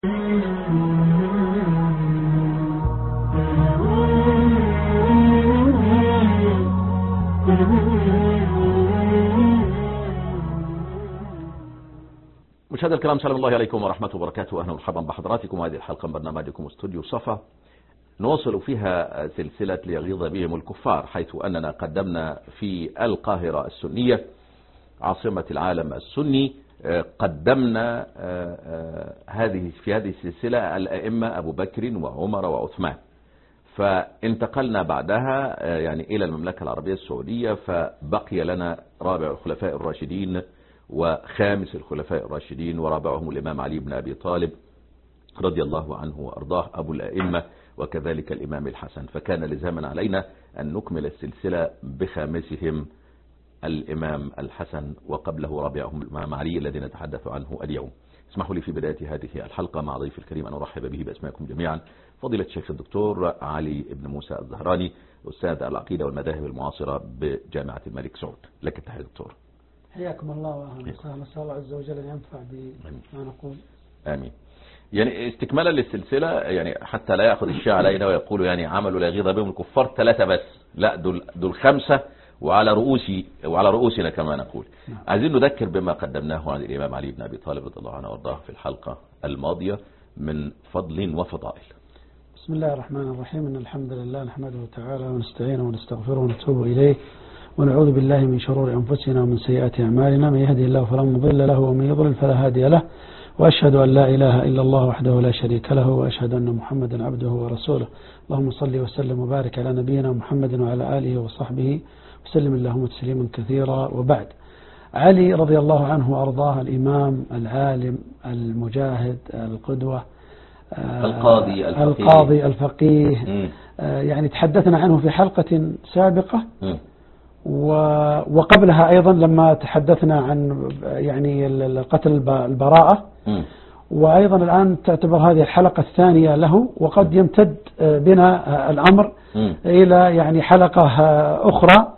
مشاهدينا الكرام، سلام الله عليكم ورحمة وبركاته. أهلا ومرحبا بحضراتكم. هذه الحلقة من برنامجكم استوديو صفا، نواصل فيها سلسلة ليغيظ بهم الكفار، حيث أننا قدمنا في القاهرة السنية عاصمة العالم السني، قدمنا في هذه السلسلة الأئمة أبو بكر وعمر وعثمان، فانتقلنا بعدها إلى المملكة العربية السعودية، فبقي لنا رابع الخلفاء الراشدين وخامس الخلفاء الراشدين، ورابعهم الإمام علي بن أبي طالب رضي الله عنه وأرضاه أبو الأئمة، وكذلك الإمام الحسن. فكان لزاما علينا أن نكمل السلسلة بخامسهم الإمام الحسن، وقبله رابعهم الإمام علي الذي نتحدث عنه اليوم. اسمحوا لي في بداية هذه الحلقة مع ضيف الكريم أن أرحب به بأسمائكم جميعا، فضيلة الشيخ الدكتور علي بن موسى الزهراني، أستاذ العقيدة والمذاهب المعاصرة بجامعة الملك سعود. لك التحية دكتور. حياكم الله وأهلا وسهلا. نسأل الله عز وجل أن ينفع بما نقول. آمين. استكمالا للسلسلة، حتى لا يأخذ الشيء علينا ويقول عملوا لا يغيظ بهم الكفار 3 بس، لا دول 5 وعلى رؤوسنا كما نقول. عايزين نذكر بما قدمناه عن الإمام علي بن أبي طالب رضي الله عنه وارضاه في الحلقة الماضية من فضل وفضائل. بسم الله الرحمن الرحيم. إن الحمد لله نحمده تعالى ونستعينه ونستغفره ونتوب إليه، ونعوذ بالله من شرور أنفسنا ومن سيئات أعمالنا. من يهدي الله فلا مضل له ومن يضلل فلا هادي له، وأشهد أن لا إله إلا الله وحده لا شريك له، وأشهد أن محمدا عبده ورسوله. اللهم صل وسلم وبارك على نبينا محمد وعلى آله وصحبه وسلم اللهم تسليما كثيرا. وبعد، علي رضي الله عنه وأرضاه الإمام العالم المجاهد القدوة القاضي الفقيه، تحدثنا عنه في حلقة سابقة، وقبلها أيضا لما تحدثنا عن القتل البراءة، وأيضا الآن تعتبر هذه الحلقة الثانية له، وقد يمتد بنا الأمر إلى حلقة أخرى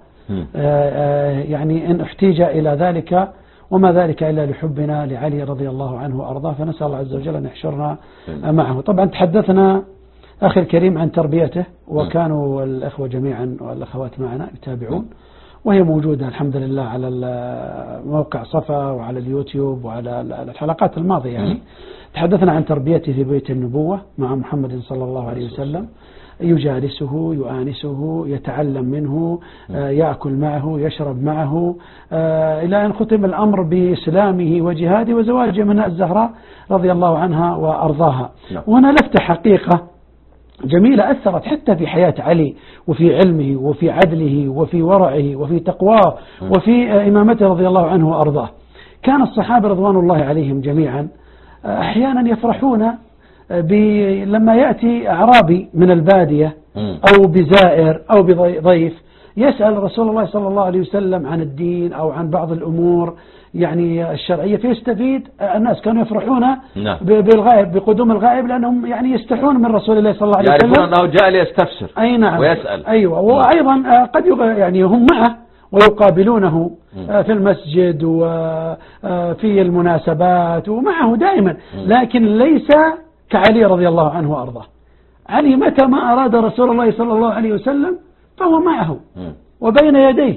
إن احتيج إلى ذلك، وما ذلك إلا لحبنا لعلي رضي الله عنه وأرضاه، فنسأل الله عز وجل أن يحشرنا معه. طبعا تحدثنا أخي الكريم عن تربيته، وكانوا الأخوة جميعا والأخوات معنا يتابعون، وهي موجودة الحمد لله على موقع صفا وعلى اليوتيوب وعلى الحلقات الماضية. تحدثنا عن تربيته في بيت النبوة مع محمد صلى الله عليه وسلم، يجالسه يؤانسه يتعلم منه، يأكل معه يشرب معه، إلى أن ختم الأمر بإسلامه وجهاده وزواجه من الزهراء رضي الله عنها وأرضاها. وهنا لفتة حقيقة جميلة أثرت حتى في حياة علي، وفي علمه وفي عدله وفي ورعه وفي تقواه وفي إمامته رضي الله عنه وأرضاه. كان الصحابة رضوان الله عليهم جميعا أحيانا يفرحون لما يأتي أعرابي من البادية أو بزائر أو بضيف يسأل رسول الله صلى الله عليه وسلم عن الدين أو عن بعض الأمور الشرعية، فيستفيد الناس. كانوا يفرحون بالغائب، بقدوم الغائب، لأنهم يستحون من رسول الله صلى الله عليه وسلم، يعرفون أنه جاء ليستفسر ويسأل. أيوة. وأيضا قد هم معه ويقابلونه في المسجد وفي المناسبات ومعه دائما، لكن ليس كعلي رضي الله عنه وأرضاه. علي متى ما أراد رسول الله صلى الله عليه وسلم فهو معه وبين يديه،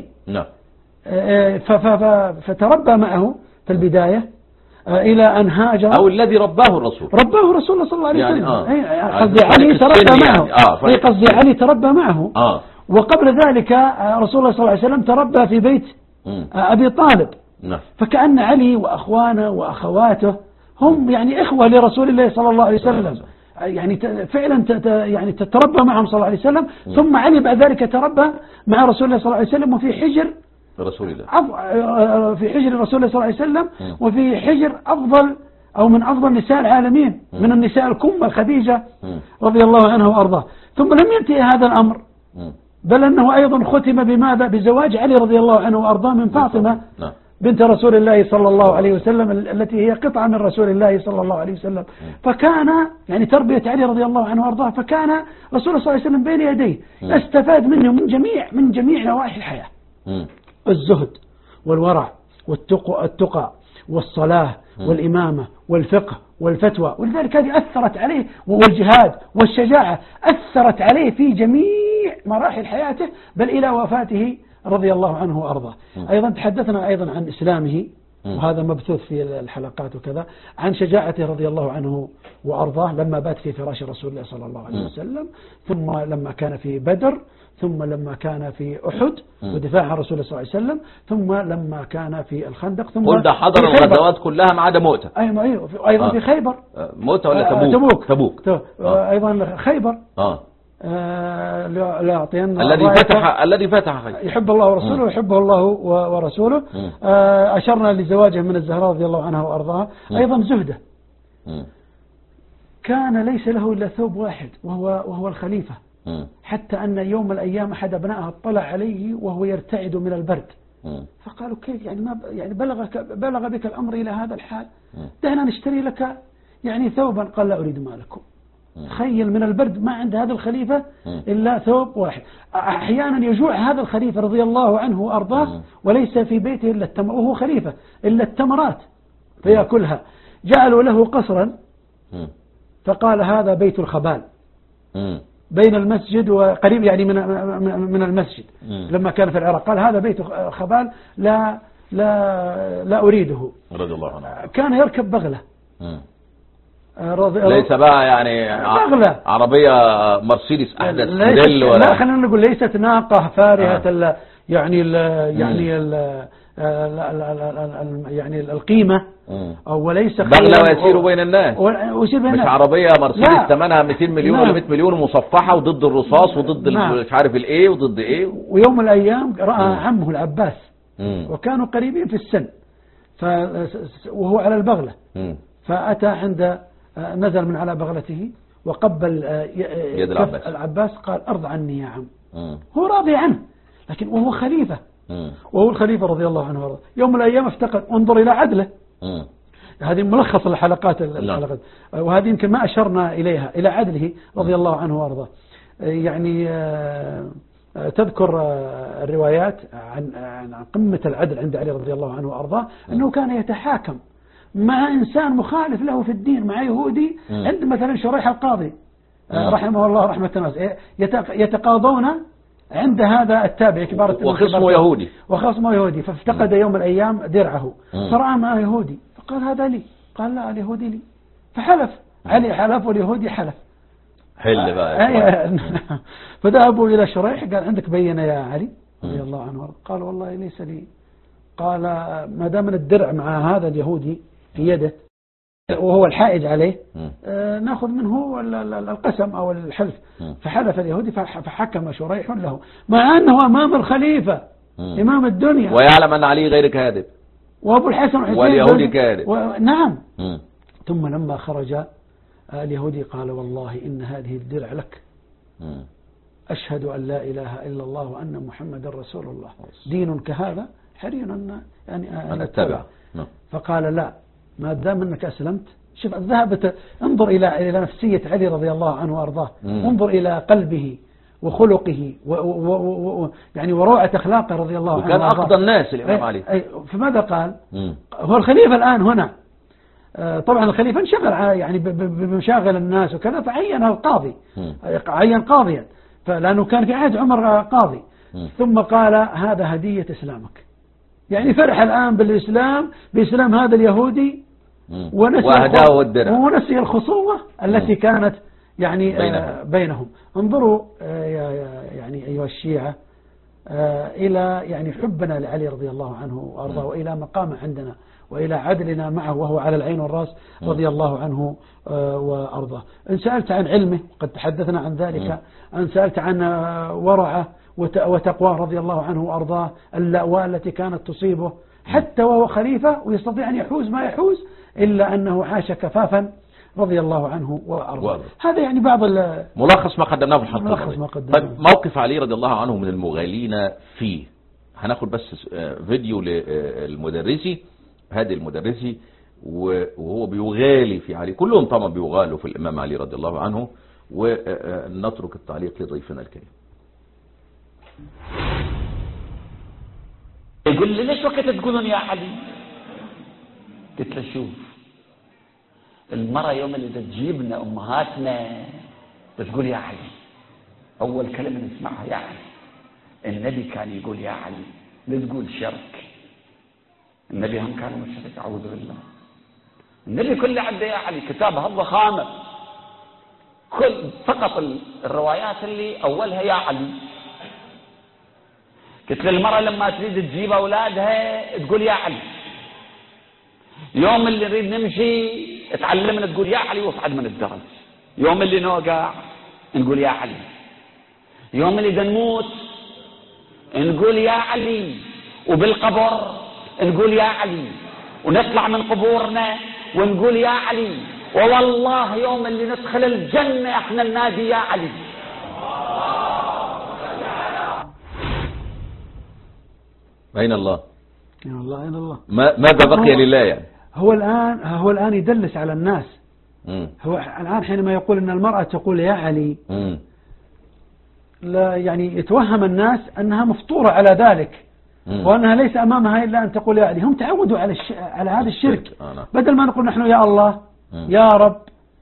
فتربى معه في البداية إلى أن هاجر، أو الذي رباه الرسول الله صلى الله عليه وسلم. قصدي علي تربى معه، قصدي علي تربى معه. وقبل ذلك رسول الله صلى الله عليه وسلم تربى في بيت أبي طالب. فكأن علي وأخوانه وأخواته هم إخوة لرسول الله صلى الله عليه وسلم، فعلا تتربى معهم صلى الله عليه وسلم. ثم علي بعد ذلك تربى مع رسول الله صلى الله عليه وسلم، وفي حجر رسول الله في حجر رسول الله صلى الله عليه وسلم، وفي حجر أفضل أو من أفضل نساء العالمين، من النساء الكمة خديجة رضي الله عنها وأرضاه. ثم لم ينتهي هذا الأمر، بل أنه أيضا ختم بماذا؟ بزواج علي رضي الله عنه وأرضاه من فاطمة بنت رسول الله صلى الله عليه وسلم، التي هي قطعة من رسول الله صلى الله عليه وسلم. فكان تربية علي رضي الله عنه وارضاه، فكان رسول الله صلى الله عليه وسلم بين يديه، استفاد منه من جميع نواحي الحياة، الزهد والورع والتقى والصلاة والإمامة والفقه والفتوى، ولذلك هذه أثرت عليه، والجهاد والشجاعة أثرت عليه في جميع مراحل حياته، بل إلى وفاته رضي الله عنه وأرضاه. أيضا تحدثنا أيضا عن إسلامه، وهذا مبثوث في الحلقات وكذا، عن شجاعته رضي الله عنه وأرضاه لما بات في فراش رسول الله صلى الله عليه وسلم، ثم لما كان في بدر، ثم لما كان في أحد ودفاع عن رسول الله صلى الله عليه وسلم، ثم لما كان في الخندق، ثم قل ده حضر الغزوات كلها ما عدا مؤتة. أيضا في خيبر. مؤتة ولا تبوك؟ أيضا خيبر. لأعطينا الذي فتح خيبر. يحب الله ورسوله ويحبه الله ورسوله. أشرنا لزواجه من الزهراء رضي الله عنها وأرضاها. أيضا زهده، كان ليس له إلا ثوب واحد وهو الخليفة، حتى أن يوم من الأيام أحد أبنائها اطلع عليه وهو يرتعد من البرد، فقالوا كيف يعني بلغ بك الأمر إلى هذا الحال، دعنا نشتري لك يعني ثوبا. قال لا أريد مالكم. تخيل من البرد ما عند هذا الخليفة إلا ثوب واحد. أحيانا يجوع هذا الخليفة رضي الله عنه وأرضاه وليس في بيته إلا التمر، وهو خليفة، إلا التمرات فيأكلها. جعلوا له قصرا فقال هذا بيت الخبال بين المسجد وقريب يعني من المسجد. لما كان في العراق قال هذا بيت خبال لا أريده. رضي الله عنه. كان يركب بغلة، ليس بقى يعني بغلة عربية مرسيدس أحدث موديل، لا خلينا نقول ليست ناقة فارهة يعني يعني القيمة، وليس بغلة ويسير بين الناس، مش عربية مرسيدس ثمنها 200 مليون ولا 100 مليون ومصفحة وضد الرصاص وضد مش عارف الايه وضد ايه. ويوم من الأيام رأى عمه العباس وكانوا قريبين في السن، وهو على البغلة، فأتى عند نزل من على بغلته وقبل يد العباس، قال أرض عني يا عم. هو راضي عنه، لكن وهو خليفة، وهو الخليفة رضي الله عنه وارضاه. يوم من الأيام افتقد، انظر إلى عدله. هذه ملخص الحلقات وهذه يمكن ما أشرنا إليها، إلى عدله رضي الله عنه وارضاه. يعني تذكر الروايات عن قمة العدل عند علي رضي الله عنه وارضاه، أنه كان يتحاكم مع إنسان مخالف له في الدين، مع يهودي، عند مثلا شريح القاضي رحمه الله رحمة واسعة، يتقاضون عند هذا التابع كبار وخصمه يهودي، فافتقد يوم من الأيام درعه فرأى معه يهودي، فقال هذا لي، قال لا اليهودي لي، فحلف علي حلف واليهودي حلف. حل بقى. فذهبوا إلى شريح، قال عندك بينة يا علي رضي الله عنه، قال والله ليس لي. قال ما دام الدرع مع هذا اليهودي في يده وهو الحائج عليه، ناخذ منه القسم أو الحلف. فحلف اليهودي فحكم شريح له، مع أنه أمام الخليفة إمام الدنيا، ويعلم أن علي غير كاذب، وأبو الحسن حسين واليهودي كاذب. نعم. ثم لما خرج اليهودي قال والله إن هذه الدرع لك، أشهد أن لا إله إلا الله وأن محمد رسول الله، دين كهذا حري أن أتبع. فقال لا، ما دام أنك أسلمت. شوف ذهبت، انظر إلى نفسية علي رضي الله عنه وأرضاه، انظر إلى قلبه وخلقه يعني وروعة أخلاقه رضي الله عنه وكان أقضى الناس الإمام علي. فماذا قال؟ هو الخليفة الآن هنا، طبعا الخليفة انشغل يعني بمشاغل الناس وكذا، فعين القاضي، عين قاضيا، لأنه كان في عهد عمر قاضي. ثم قال هذا هدية إسلامك، يعني فرح الآن بإسلام هذا اليهودي، ونسي الخصومة التي كانت يعني بينهم. انظروا يعني أيها الشيعة إلى يعني حبنا لعلي رضي الله عنه وأرضاه، وإلى مقامه عندنا، وإلى عدلنا معه وهو على العين والرأس رضي الله عنه وأرضاه. إن سألت عن علمه قد تحدثنا عن ذلك، إن سألت عن ورعه وتقواه رضي الله عنه وأرضاه، اللأواء التي كانت تصيبه حتى وهو خليفة ويستطيع أن يحوز ما يحوز، إلا أنه عاش كفافا رضي الله عنه وأرضاه. هذا يعني بعض ملخص ما قدمناه في الحلقة. طيب موقف علي رضي الله عنه من المغالين فيه، هناخد بس فيديو للمدرسي، هذه المدرسي وهو بيغالي في علي، كلهم طبعا بيغالوا في الإمام علي رضي الله عنه، ونترك التعليق لضيفنا الكريم. يقول لي ليش وقت تقولون يا علي؟ قلت له شوف، المرأة يوم اللي تجيبنا أمهاتنا بتقول يا علي، أول كلمة نسمعها يا علي. النبي كان يقول يا علي، لا تقول شرك. النبي هم كان مشرك، أعوذ بالله. النبي كله عنده يا علي، كتابه الضخامة، فقط الروايات اللي أولها يا علي. قلت للمرأة لما تريد تجيب أولادها تقول يا علي. يوم اللي نريد نمشي تعلمنا تقول يا علي واصعد من الدرج. يوم اللي نوقع نقول يا علي. يوم اللي نموت نقول يا علي. وبالقبر نقول يا علي. ونطلع من قبورنا ونقول يا علي. ووالله يوم اللي ندخل الجنة احنا ننادي يا علي. أين الله؟ يا الله أين الله؟ ماذا بقي لله يعني؟ هو الآن يدلس على الناس. هو الآن حينما يقول أن المرأة تقول يا علي، لا يعني يتوهم الناس أنها مفطورة على ذلك، وأنها ليس أمامها إلا أن تقول يا علي. هم تعودوا على هذا الشرك. بدل ما نقول نحن يا الله يا رب،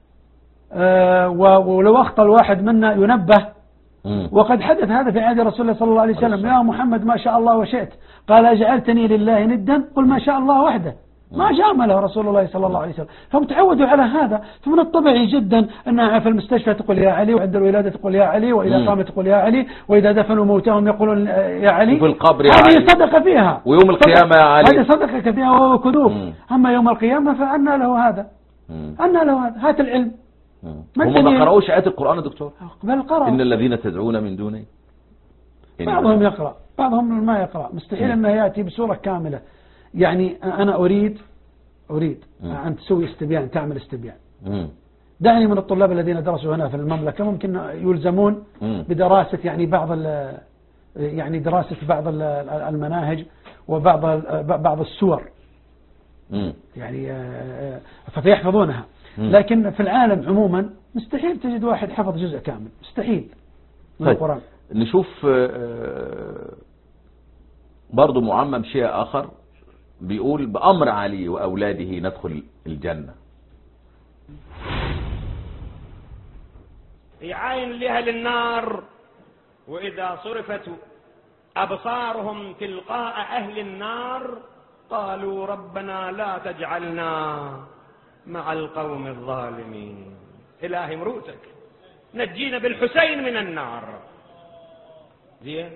ولو أخطأ الواحد منا ينبه. وقد حدث هذا في عهد رسول الله صلى الله عليه وسلم. يا محمد ما شاء الله وشئت، قال أجعلتني لله ندا، قل ما شاء الله وحده، ما جامله رسول الله صلى الله عليه وسلم. فهم تعودوا على هذا. فمن الطبيعي جدا أنها في المستشفى تقول يا علي، وعند الولادة تقول يا علي، وإذا قامت تقول يا علي، وإذا دفنوا موتاهم يقولون يا علي، وفي القبر يا علي. علي صدق فيها، ويوم القيامة يا علي، هذه صدقك فيها وهو كذوب. أما يوم القيامة فأنا له هذا، أنا له هذا. هات العلم. هم ما قرأوش آيات القرآن يا دكتور؟ بل قرأوا. إن الذين تدعون من دونه، بعضهم يقرأ بعضهم ما يقرأ. مستحيل أنه يأتي بسورة كاملة. يعني أنا أريد أن تسوي استبيان، تعمل استبيان. دعني من الطلاب الذين درسوا هنا في المملكة ممكن يلزمون بدراسة دراسة بعض المناهج وبعض السور، يعني فيحفظونها. لكن في العالم عموما مستحيل تجد واحد حفظ جزء كامل، مستحيل من القرآن. نشوف برضو معمم شيء آخر بيقول بأمر علي وأولاده ندخل الجنة. عين لأهل النار وإذا صرفت أبصارهم تلقاء أهل النار قالوا ربنا لا تجعلنا مع القوم الظالمين. إلهي مروتك نجينا بالحسين من النار. زين.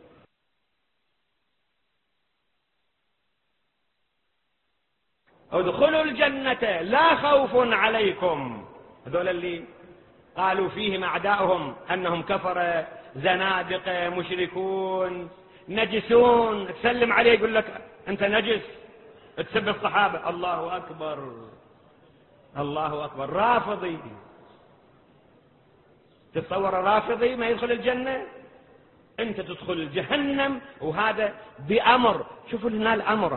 ادخلوا الجنة لا خوف عليكم. هذول اللي قالوا فيهم أعداؤهم أنهم كفرة زنادقة مشركون نجسون، تسلم عليه يقول لك أنت نجس، تسب الصحابة. الله أكبر الله أكبر. رافضي، تتصور رافضي ما يدخل الجنة؟ أنت تدخل جهنم، وهذا بأمر. شوفوا لنا الأمر.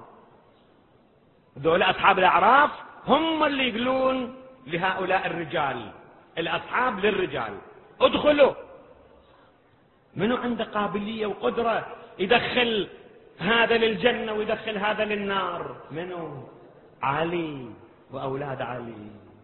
دول أصحاب الأعراف هم اللي يقولون لهؤلاء الرجال، الأصحاب للرجال ادخلوا. منو عنده قابلية وقدرة يدخل هذا للجنة ويدخل هذا للنار؟ منو؟ علي وأولاد علي.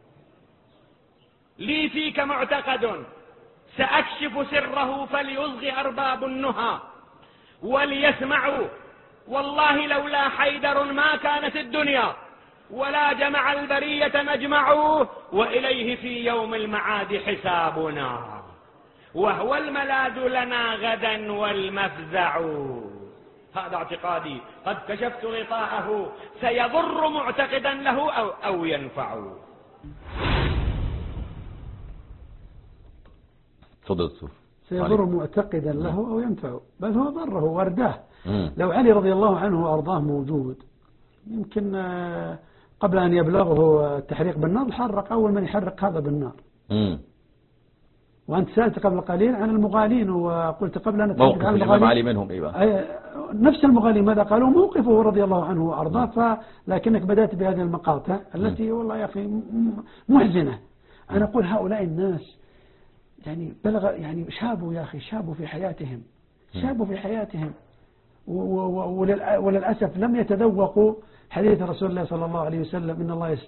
لي فيك معتقد سأكشف سره فليصغي أرباب النهى وليسمعوا. والله لولا حيدر ما كانت الدنيا ولا جمع البرية مجمعوا. وإليه في يوم المعاد حسابنا وهو الملاذ لنا غدا والمفزع. هذا اعتقادي قد كشفت غطاءه سيضر معتقدا له أو ينفع. سيضر معتقدا له أو ينفع، بل هو ضره ورداه. لو علي رضي الله عنه وأرضاه موجود يمكن قبل أن يبلغه التحريق بالنار حرق أول من يحرق هذا بالنار. وأنت سألت قبل قليل عن المغالين وقلت قبل أن موقف الإمام علي منهم نفس المغالين ماذا قالوا؟ موقفه رضي الله عنه وأرضاه. لكنك بدأت بهذه المقاطع التي والله يا أخي محزنة. أنا أقول هؤلاء الناس يعني بلغ يعني شابوا يا أخي، شابوا في حياتهم وللأسف لم يتذوقوا حديث رسول الله صلى الله عليه وسلم إن الله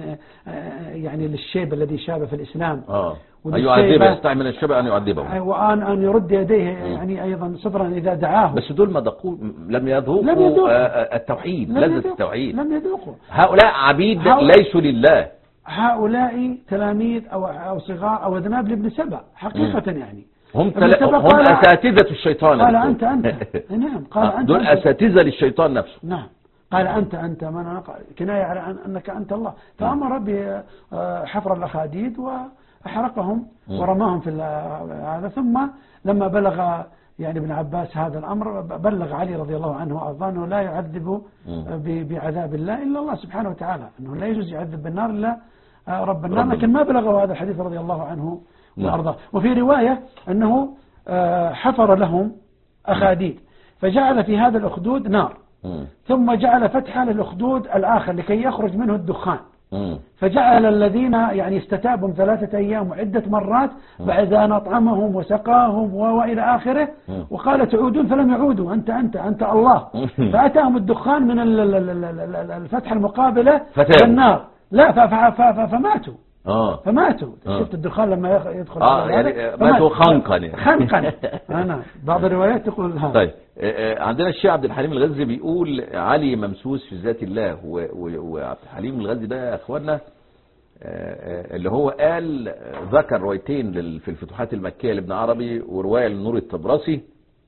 يعني للشيب الذي شاب في الإسلام أن يعذبه، يستعمل الشبع أن يعذبه، وأن يرد يديه يعني أيضا صبرا إذا دعاه. بس دول ما ذقوا، لم يذوقوا التوحيد، لذة التوحيد، لم يذوقوا. هؤلاء عبيد ليسوا لله، هؤلاء تلاميذ أو صغار أو أذناب لابن سبأ حقيقة يعني. هم أساتذة الشيطان. قال أنت نعم، قال أنت دول أساتذة للشيطان نفسه. نعم، قال أنت من كناية على أنك أنت الله، فأمر بحفر الأخاديد وأحرقهم ورماهم في هذا. ثم لما بلغ يعني ابن عباس هذا الأمر بلغ علي رضي الله عنه وأرضاه أنه لا يعذب بعذاب الله إلا الله سبحانه وتعالى، أنه لا يجوز يعذب بالنار إلا رب النار، لكن ما بلغه هذا الحديث رضي الله عنه وأرضاه. وفي رواية أنه حفر لهم أخاديد فجعل في هذا الأخدود نار، ثم جعل فتحا للأخدود الآخر لكي يخرج منه الدخان، فجعل الذين يعني استتابهم 3 أيام وعدة مرات بعد أن أطعمهم وسقاهم وإلى آخره، وقال تعودون فلم يعودوا، أنت الله. فأتاهم الدخان من الفتحة المقابلة بالنار، لا فماتوا. فماتوا. شفت الدخان لما يدخل يعني ماتوا خنقا. أنا بعض الروايات تقول هذا. طيب عندنا الشيخ عبد الحليم الغزي بيقول علي ممسوس في ذات الله، وعبد الحليم الغزي ده يا اخوانا اللي هو قال ذكر روايتين في الفتوحات المكية لابن عربي ورواية لنور الطبرسي،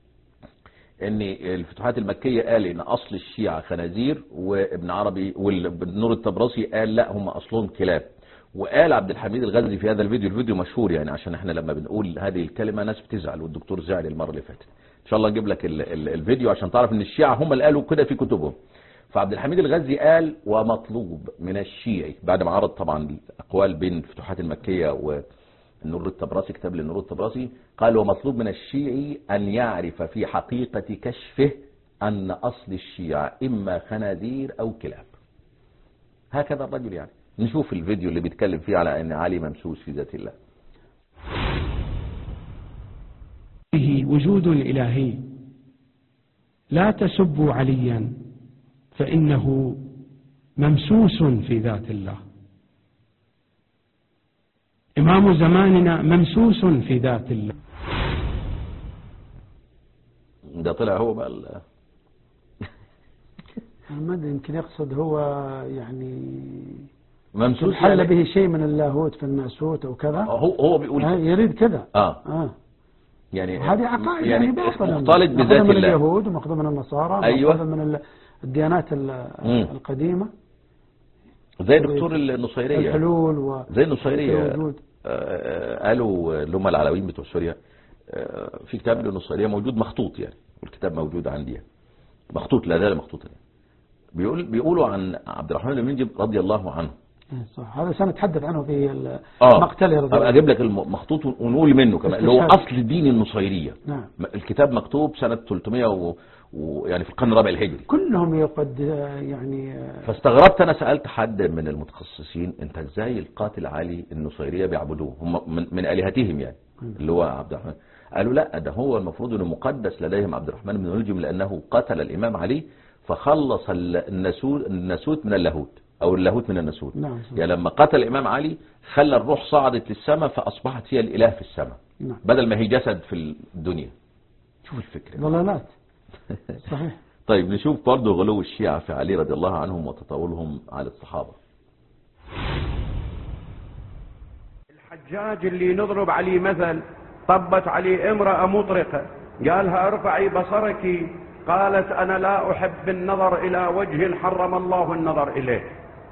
ان الفتوحات المكية قال ان اصل الشيعة خنازير، وابن عربي ونور الطبرسي قال لا هم اصلهم كلاب. وقال عبد الحميد الغزي في هذا الفيديو مشهور يعني، عشان احنا لما بنقول هذه الكلمة ناس بتزعل، والدكتور زعل المرة اللي فاتت. ان شاء الله نجيب لك الفيديو عشان تعرف ان الشيعة هم اللي قالوا كده في كتبهم. فعبد الحميد الغزي قال ومطلوب من الشيعي، بعد ما عرض طبعا الاقوال بين الفتوحات المكية والنور الطبرسي، كتاب للنور الطبرسي، قال ومطلوب من الشيعي ان يعرف في حقيقة كشفه ان اصل الشيعة اما خنازير او كلاب. هكذا الرجل يعني. نشوف الفيديو اللي بيتكلم فيه على ان علي ممسوس في ذات الله. وجود إلهي، لا تسبوا عليا فإنه ممسوس في ذات الله. إمام زماننا ممسوس في ذات الله. ده طلع هو بقى ما ادري، يمكن يقصد هو يعني ممسوس حل يعني به شيء من اللاهوت في الناسوت او كذا. هو بيقول يريد كذا. يعني هذه عقائد يعني باطله، مختلط بذات الله، من اليهود ومأخوذ من النصارى، أيوة، من الديانات القديمة، زي الدكتور النصيرية، الحلول زي النصيرية. قالوا اللي هم العلويين بتوع سوريا في كتاب للنصيرية موجود مخطوط يعني، والكتاب موجود عندي مخطوط، لا ده مخطوط يعني. بيقولوا عن عبد الرحمن بن منجم رضي الله عنه. صح، هذا سنتحدث عنه في مقتله رضي الله. اجيب لك المخطوط ونقول منه كمان اللي هو اصل دين النصيرية. نعم. الكتاب مكتوب سنة 300 يعني في القرن الرابع الهجري. كلهم يقد يعني. فاستغربت انا، سألت حد من المتخصصين انت ازاي القاتل علي النصيرية بيعبدوه هم من آلهتهم يعني اللي هو عبد الرحمن؟ قالوا لا، ده هو المفروض انه مقدس لديهم عبد الرحمن بن ملجم لانه قتل الامام علي فخلص الناسوت من اللاهوت، او اللاهوت من الناسوت. نعم. يعني لما قتل الامام علي خلى الروح صعدت للسماء فاصبحت هي الاله في السماء. نعم. بدل ما هي جسد في الدنيا. شوف الفكرة. ضلالات. صحيح. طيب نشوف برضه غلو الشيعة في علي رضي الله عنهم وتطاولهم على الصحابة. الحجاج اللي نضرب عليه مثل، طبت عليه امرأة مطرقة، قالها ارفعي بصرك، قالت انا لا احب النظر الى وجه حرم الله النظر اليه.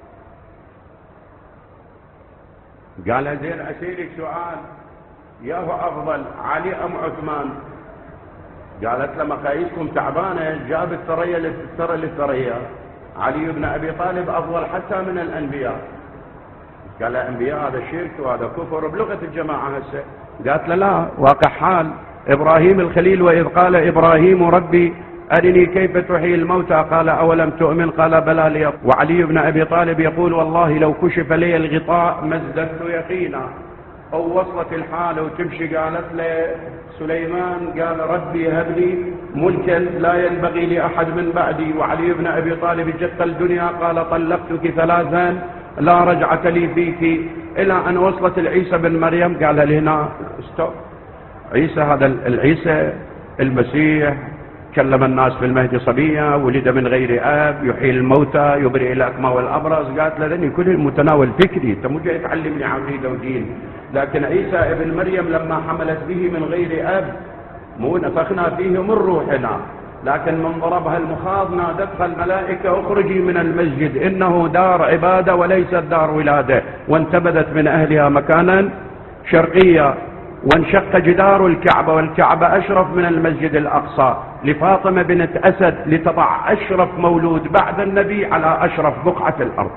قالها زين اسالك سؤال، ياهو افضل علي ام عثمان؟ قالت لما خايفكم تعبانه جابت ثريا للثريا، علي بن ابي طالب افضل حتى من الانبياء. قال الانبياء هذا شرك وهذا كفر بلغه الجماعه هسه. قالت له لا، واقع حال ابراهيم الخليل، واذ قال ابراهيم ربي ارني كيف تحيي الموتى قال اولم تؤمن قال بلى لي. وعلي بن ابي طالب يقول والله لو كشف لي الغطاء ما ازددت يقينا. أو وصلت الحالة وتمشي قالت له سليمان قال ربي هب لي ملكا لا ينبغي لأحد من بعدي، وعلي بن أبي طالب جت الدنيا قال طلقتك ثلاثا لا رجعة لي فيك، إلى أن وصلت العيسى بن مريم قال لنا استوب. عيسى هذا العيسى المسيح كلم الناس في المهد صبيا، ولد من غير أب، يحيي الموتى، يبرئ الأكمى والأبرص. قالت لذني كل المتناول فكري، أنت مو جاي تعلمني عقيدة ودين. لكن عيسى ابن مريم لما حملت به من غير أب مو نفخنا فيه من روحنا، لكن من ضربها المخاض نادتها الملائكة اخرجي من المسجد إنه دار عبادة وليست دار ولادة، وانتبذت من أهلها مكانا شرقيا، وانشق جدار الكعبة، والكعبة أشرف من المسجد الأقصى، لفاطمة بنت أسد لتضع أشرف مولود بعد النبي على أشرف بقعة الأرض.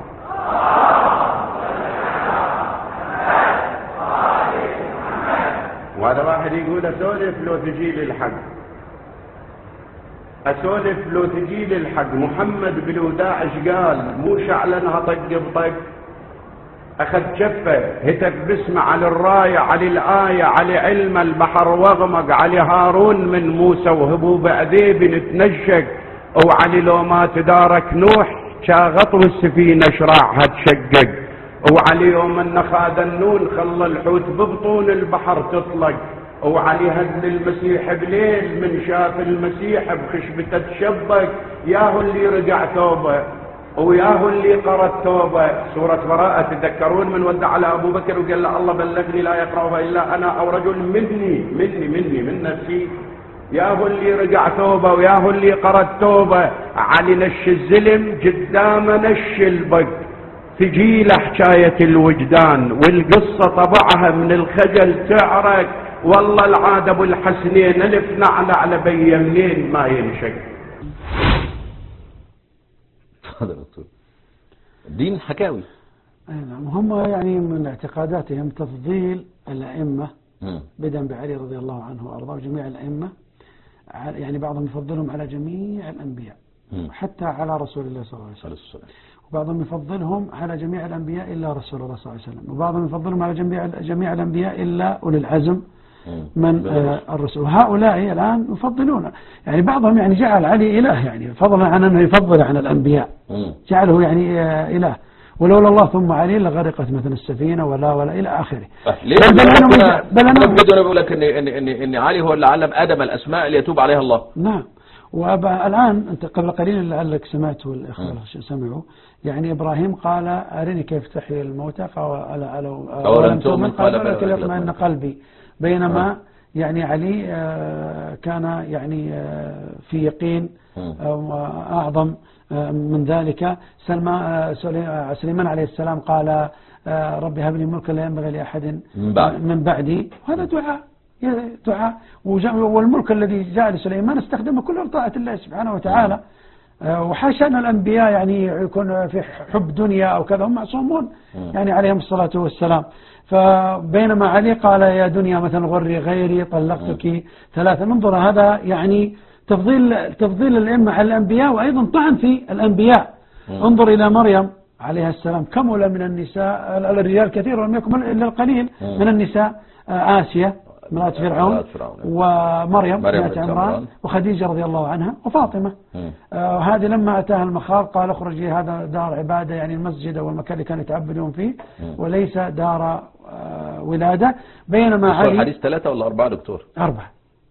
وهذا واحد يقول أسولف لو تجي للحق، أسولف لو تجي للحق. محمد بالوداع ايش قال؟ مو شعلنها طق بطق، أخذ كفه هتف باسمه على الراية، على الآية، على علم البحر واغمق، على هارون من موسى وهبوب عذيب نتنشق، وعلي لو ما تدارك نوح شاغط والسفينة شراعها تشقق، وعلي يوم النخاد النون خلى الحوت ببطون البحر تطلق، وعلي هدل المسيح بليل من شاف المسيح بخشبته تشبك، ياهو اللي رجع توبه وياهو اللي قرأ التوبة. سورة براءة تذكرون من ودع على أبو بكر وقال له الله بلغني لا يقرأها إلا أنا أو رجل مني من نفسي، ياهو اللي رجع توبة وياهو اللي قرأ التوبة. علي نش الزلم قدام نش البق، تجيله حكاية الوجدان والقصة طبعها من الخجل تعرق، والله العاد ابو الحسنين الف نعلة على بي منين ما ينشق. هذا دكتور الدين حكاوي. نعم، هم يعني من اعتقاداتهم تفضيل الأئمة بدءا بعلي رضي الله عنه وأرضاه وجميع الأئمة، يعني بعضهم يفضلهم على جميع الأنبياء حتى على رسول الله صلى الله عليه وسلم، وبعضهم يفضلهم على جميع الأنبياء إلا رسول الله صلى الله عليه وسلم، وبعضهم يفضلهم على جميع الأنبياء إلا أولي العزم من الرسول. هؤلاء الآن يفضلون، يعني بعضهم يعني جعل علي إله، يعني فضلا عن أنه يفضل عن الأنبياء جعله يعني إله، ولولا الله ثم علي لغرقت مثل السفينة ولا إلى آخره. بل أنا بقول لك إن علي هو اللي علم آدم الأسماء اللي يتوب عليها الله. نعم. والآن أنت قبل قليل لعلك سمعت والإخوة سمعوا، يعني إبراهيم قال أرني كيف تحيي الموتى، قال أولم تؤمن قال ولكن يطمئن قلبي، بينما يعني علي كان يعني في يقين أعظم من ذلك. سليمان عليه السلام قال ربي هب لي ملكا لا ينبغي لأحد من بعدي، وهذا دعاء، والملك الذي جاء لسليمان استخدمه كله لطاعة الله سبحانه وتعالى، وحاشا أن الأنبياء يعني يكون في حب دنيا أو كذا، هم معصومون يعني عليهم الصلاة والسلام. فبينما علي قال يا دنيا مثل غري غيري طلقتك ثلاثة. ننظر هذا يعني تفضيل الأئمة على الأنبياء، وأيضا طعن في الأنبياء. انظر إلى مريم عليها السلام، كمل من النساء الرجال كثير ولم يكن إلا القليل من النساء، آسيا امرأة فرعون، ومريم بنت عمران، وخديجة رضي الله عنها، وفاطمة. هذه لما أتاها المخاض قال اخرجي، هذا دار عبادة، يعني المسجد أو المكان اللي كانوا يتعبدون فيه، وليس دار ولادة. بينما علي حديث 3 ولا 4 دكتور؟ 4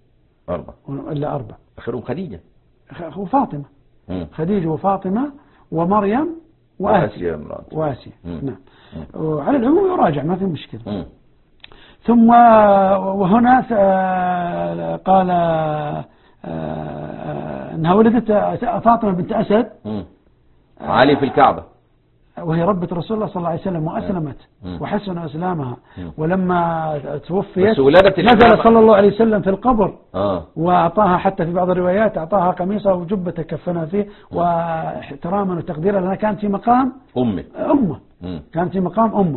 إلا 4، آخرهم خديجة وفاطمة. خديجة وفاطمة ومريم وآسيا. نعم. وعلى العموم يراجع ما في مشكلة. ثم وهنا قال أنها ولدت فاطمة بنت أسد علي في الكعبة، وهي ربة رسول الله صلى الله عليه وسلم، وأسلمت وحسن إسلامها، ولما توفيت نزل صلى الله عليه وسلم في القبر وأعطاها، حتى في بعض الروايات أعطاها قميصه وجبة كفنها فيه، واحتراما وتقديرا لأنها كانت في مقام أمه، كانت في مقام أمه.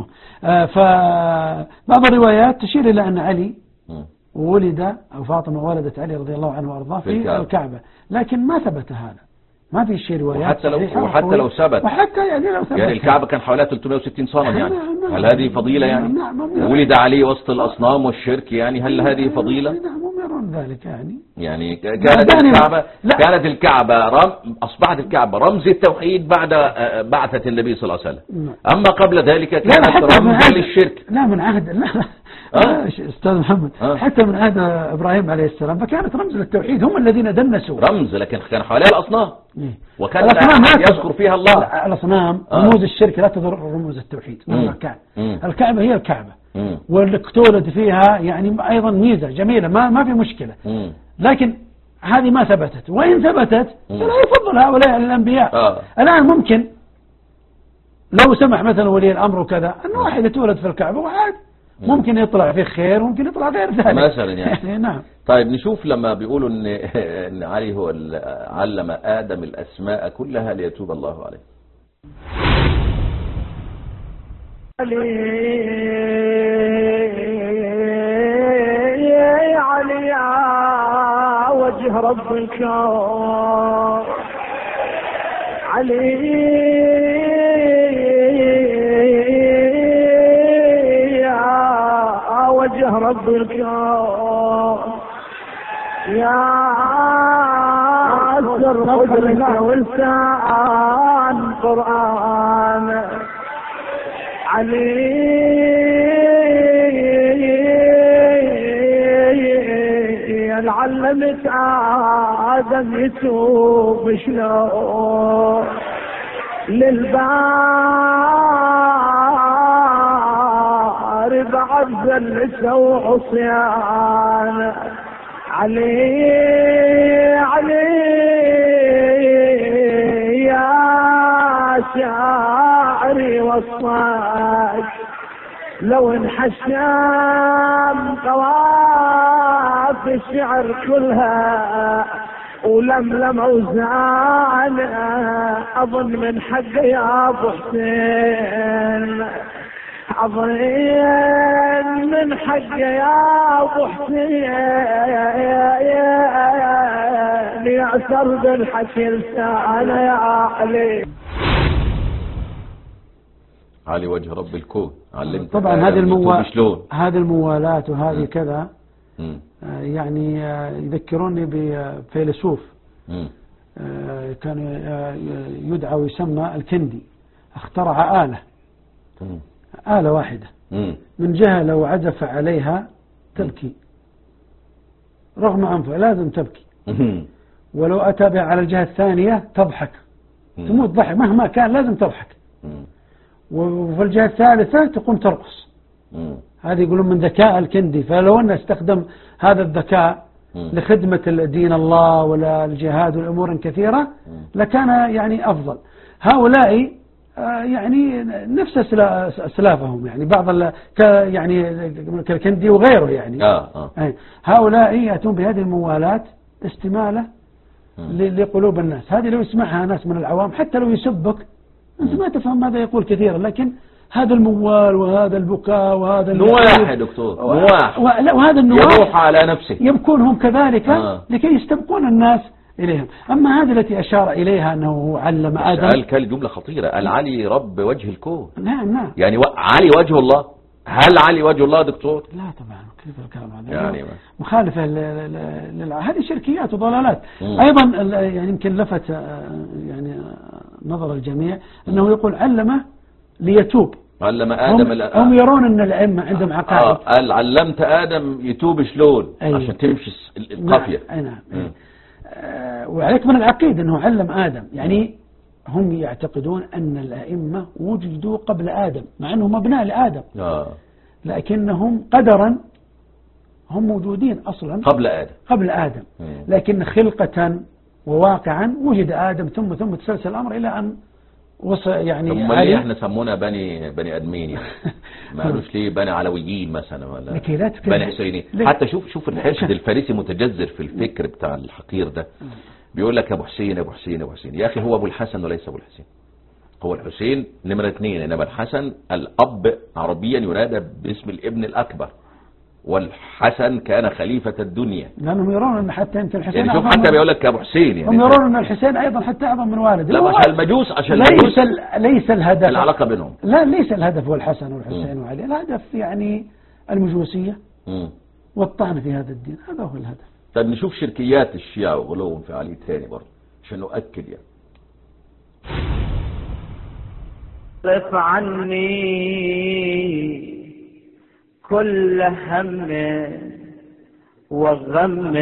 فبعض الروايات تشير إلى أن علي ولد، أو فاطمة ولدت علي رضي الله عنه وأرضاه في الكعبة، لكن ما ثبت هذا، ما في شيء روايات وحتى لو ثبت، وحتى يعني لو ثبت، يعني الكعبة كان حوالي 360 صنم يعني، هل هذه فضيلة يعني؟ نعم. ولد عليه وسط الأصنام والشرك يعني، هل هذه فضيلة؟ نعم هم يرون ذلك يعني كانت الكعبة أصبحت الكعبة رمز التوحيد بعد بعثة النبي صلى الله عليه وسلم. أما قبل ذلك كانت رمزا للشرك. لا من عهد لا أستاذ محمد حتى من عهد إبراهيم عليه السلام فكانت رمز للتوحيد، هم الذين دنسوا رمز، لكن كان حواليها الأصنام وكان الأصنام يذكر فيها الله. الأصنام رموز الشرك لا تضر رموز التوحيد مهما كان. الكعبة هي الكعبة والكتولد فيها يعني أيضا ميزة جميلة ما في مشكلة، لكن هذه ما ثبتت، وإن ثبتت فلا يفضل هؤلاء الأنبياء. الآن ممكن لو سمح مثلا ولي الأمر وكذا أن واحد يتولد في الكعبة وعاد ممكن يطلع فيه خير وممكن يطلع غير ذلك مثلا يعني. نعم. طيب نشوف لما بيقولوا ان علي هو علم آدم الأسماء كلها ليتوب الله عليه. علي يا وجه رب الكون، علي وجه رب الكون، يا سر قدرنا ولسان قرآن، علي علمت آدم يتوب شلون للبار بعد ذلسه وعصيان، علي يا شاعري وصاك لو انحشام قواف الشعر كلها ولملم اوزان اظن من حق يا ابو حسين، اظن من حق يا ابو حسين يعثر بالحكي لسانه يا علي. علي وجه رب الكون علمت طبعا هذه الموالات وهذه كذا يعني يذكروني بفيلسوف كان يدعى ويسمى الكندي، اخترع آلة واحدة من جهة لو عزف عليها تبكي رغم أنفه لازم تبكي، ولو أتى بها على الجهة الثانية تضحك تموت ضحك مهما كان لازم تضحك، وفي الجهة الثالثة تقوم ترقص. هذه يقولون من ذكاء الكندي، فلو أنه استخدم هذا الذكاء لخدمة دين الله ولا الجهاد والأمور كثيرة لكان يعني أفضل. هؤلاء يعني نفس أسلافهم يعني بعض يعني كالكندي وغيره يعني هؤلاء يأتون بهذه الموالات استمالة لقلوب الناس. هذه لو يسمعها ناس من العوام حتى لو يسبك أنت ما تفهم ماذا يقول كثيرا، لكن هذا الموال وهذا البكاء وهذا نواح يا دكتور نواح وهذا النواح يروح على نفسه يبكون هم كذلك لكي يستبقون الناس إليهم. أما هذه التي أشار إليها أنه علم آدم الجملة خطيرة، العلي رب وجه الكون. نعم يعني علي وجه الله، هل علي وجه الله دكتور؟ لا طبعا كيف الكلام هذا يعني مخالفة هذه شركيات وضلالات. أيضا يعني يمكن لفت يعني نظر الجميع أنه يقول علمه ليتوب، علم آدم هم يرون أن الأئمة عندهم عقائد قال علمت آدم يتوب شلون عشان تمشي القافية. نعم. وعليك من العقيد أنه علم آدم، يعني هم يعتقدون أن الأئمة وجدوا قبل آدم مع أنهم أبناء لآدم لكنهم قدرا هم موجودين أصلا قبل آدم لكن خلقة وواقعا وجد آدم ثم تسلسل الأمر إلى أن وصل يعني ثم ليه احنا سمونا بني ادمين يعني ما قالوش ليه بني علويين مثلا ولا بني حسيني. حتى شوف الحشد الفارسي متجذر في الفكر بتاع الحقير ده، بيقول لك ابو حسين ابو حسين ابو حسين. يا اخي هو ابو الحسن وليس ابو الحسين، هو الحسين نمرة 2، انما الحسن الاب عربيا ينادى باسم الابن الاكبر والحسن كان خليفة الدنيا. لأنهم يرون أن حتى يمكن الحسين يعني شوف حتى بيقول لك أبو حسين يعني هم يرون أن الحسين أيضا حتى أعظم من والده. لا عشان المجوس ليس الهدف العلاقة بينهم. لا ليس الهدف هو الحسن والحسين وعلي، الهدف يعني المجوسية والطعن في هذا الدين، هذا هو الهدف. طيب نشوف شركيات الشيعة وغلوهم في علي تاني برضه عشان نؤكد يعني. صرف عني كل هم وغم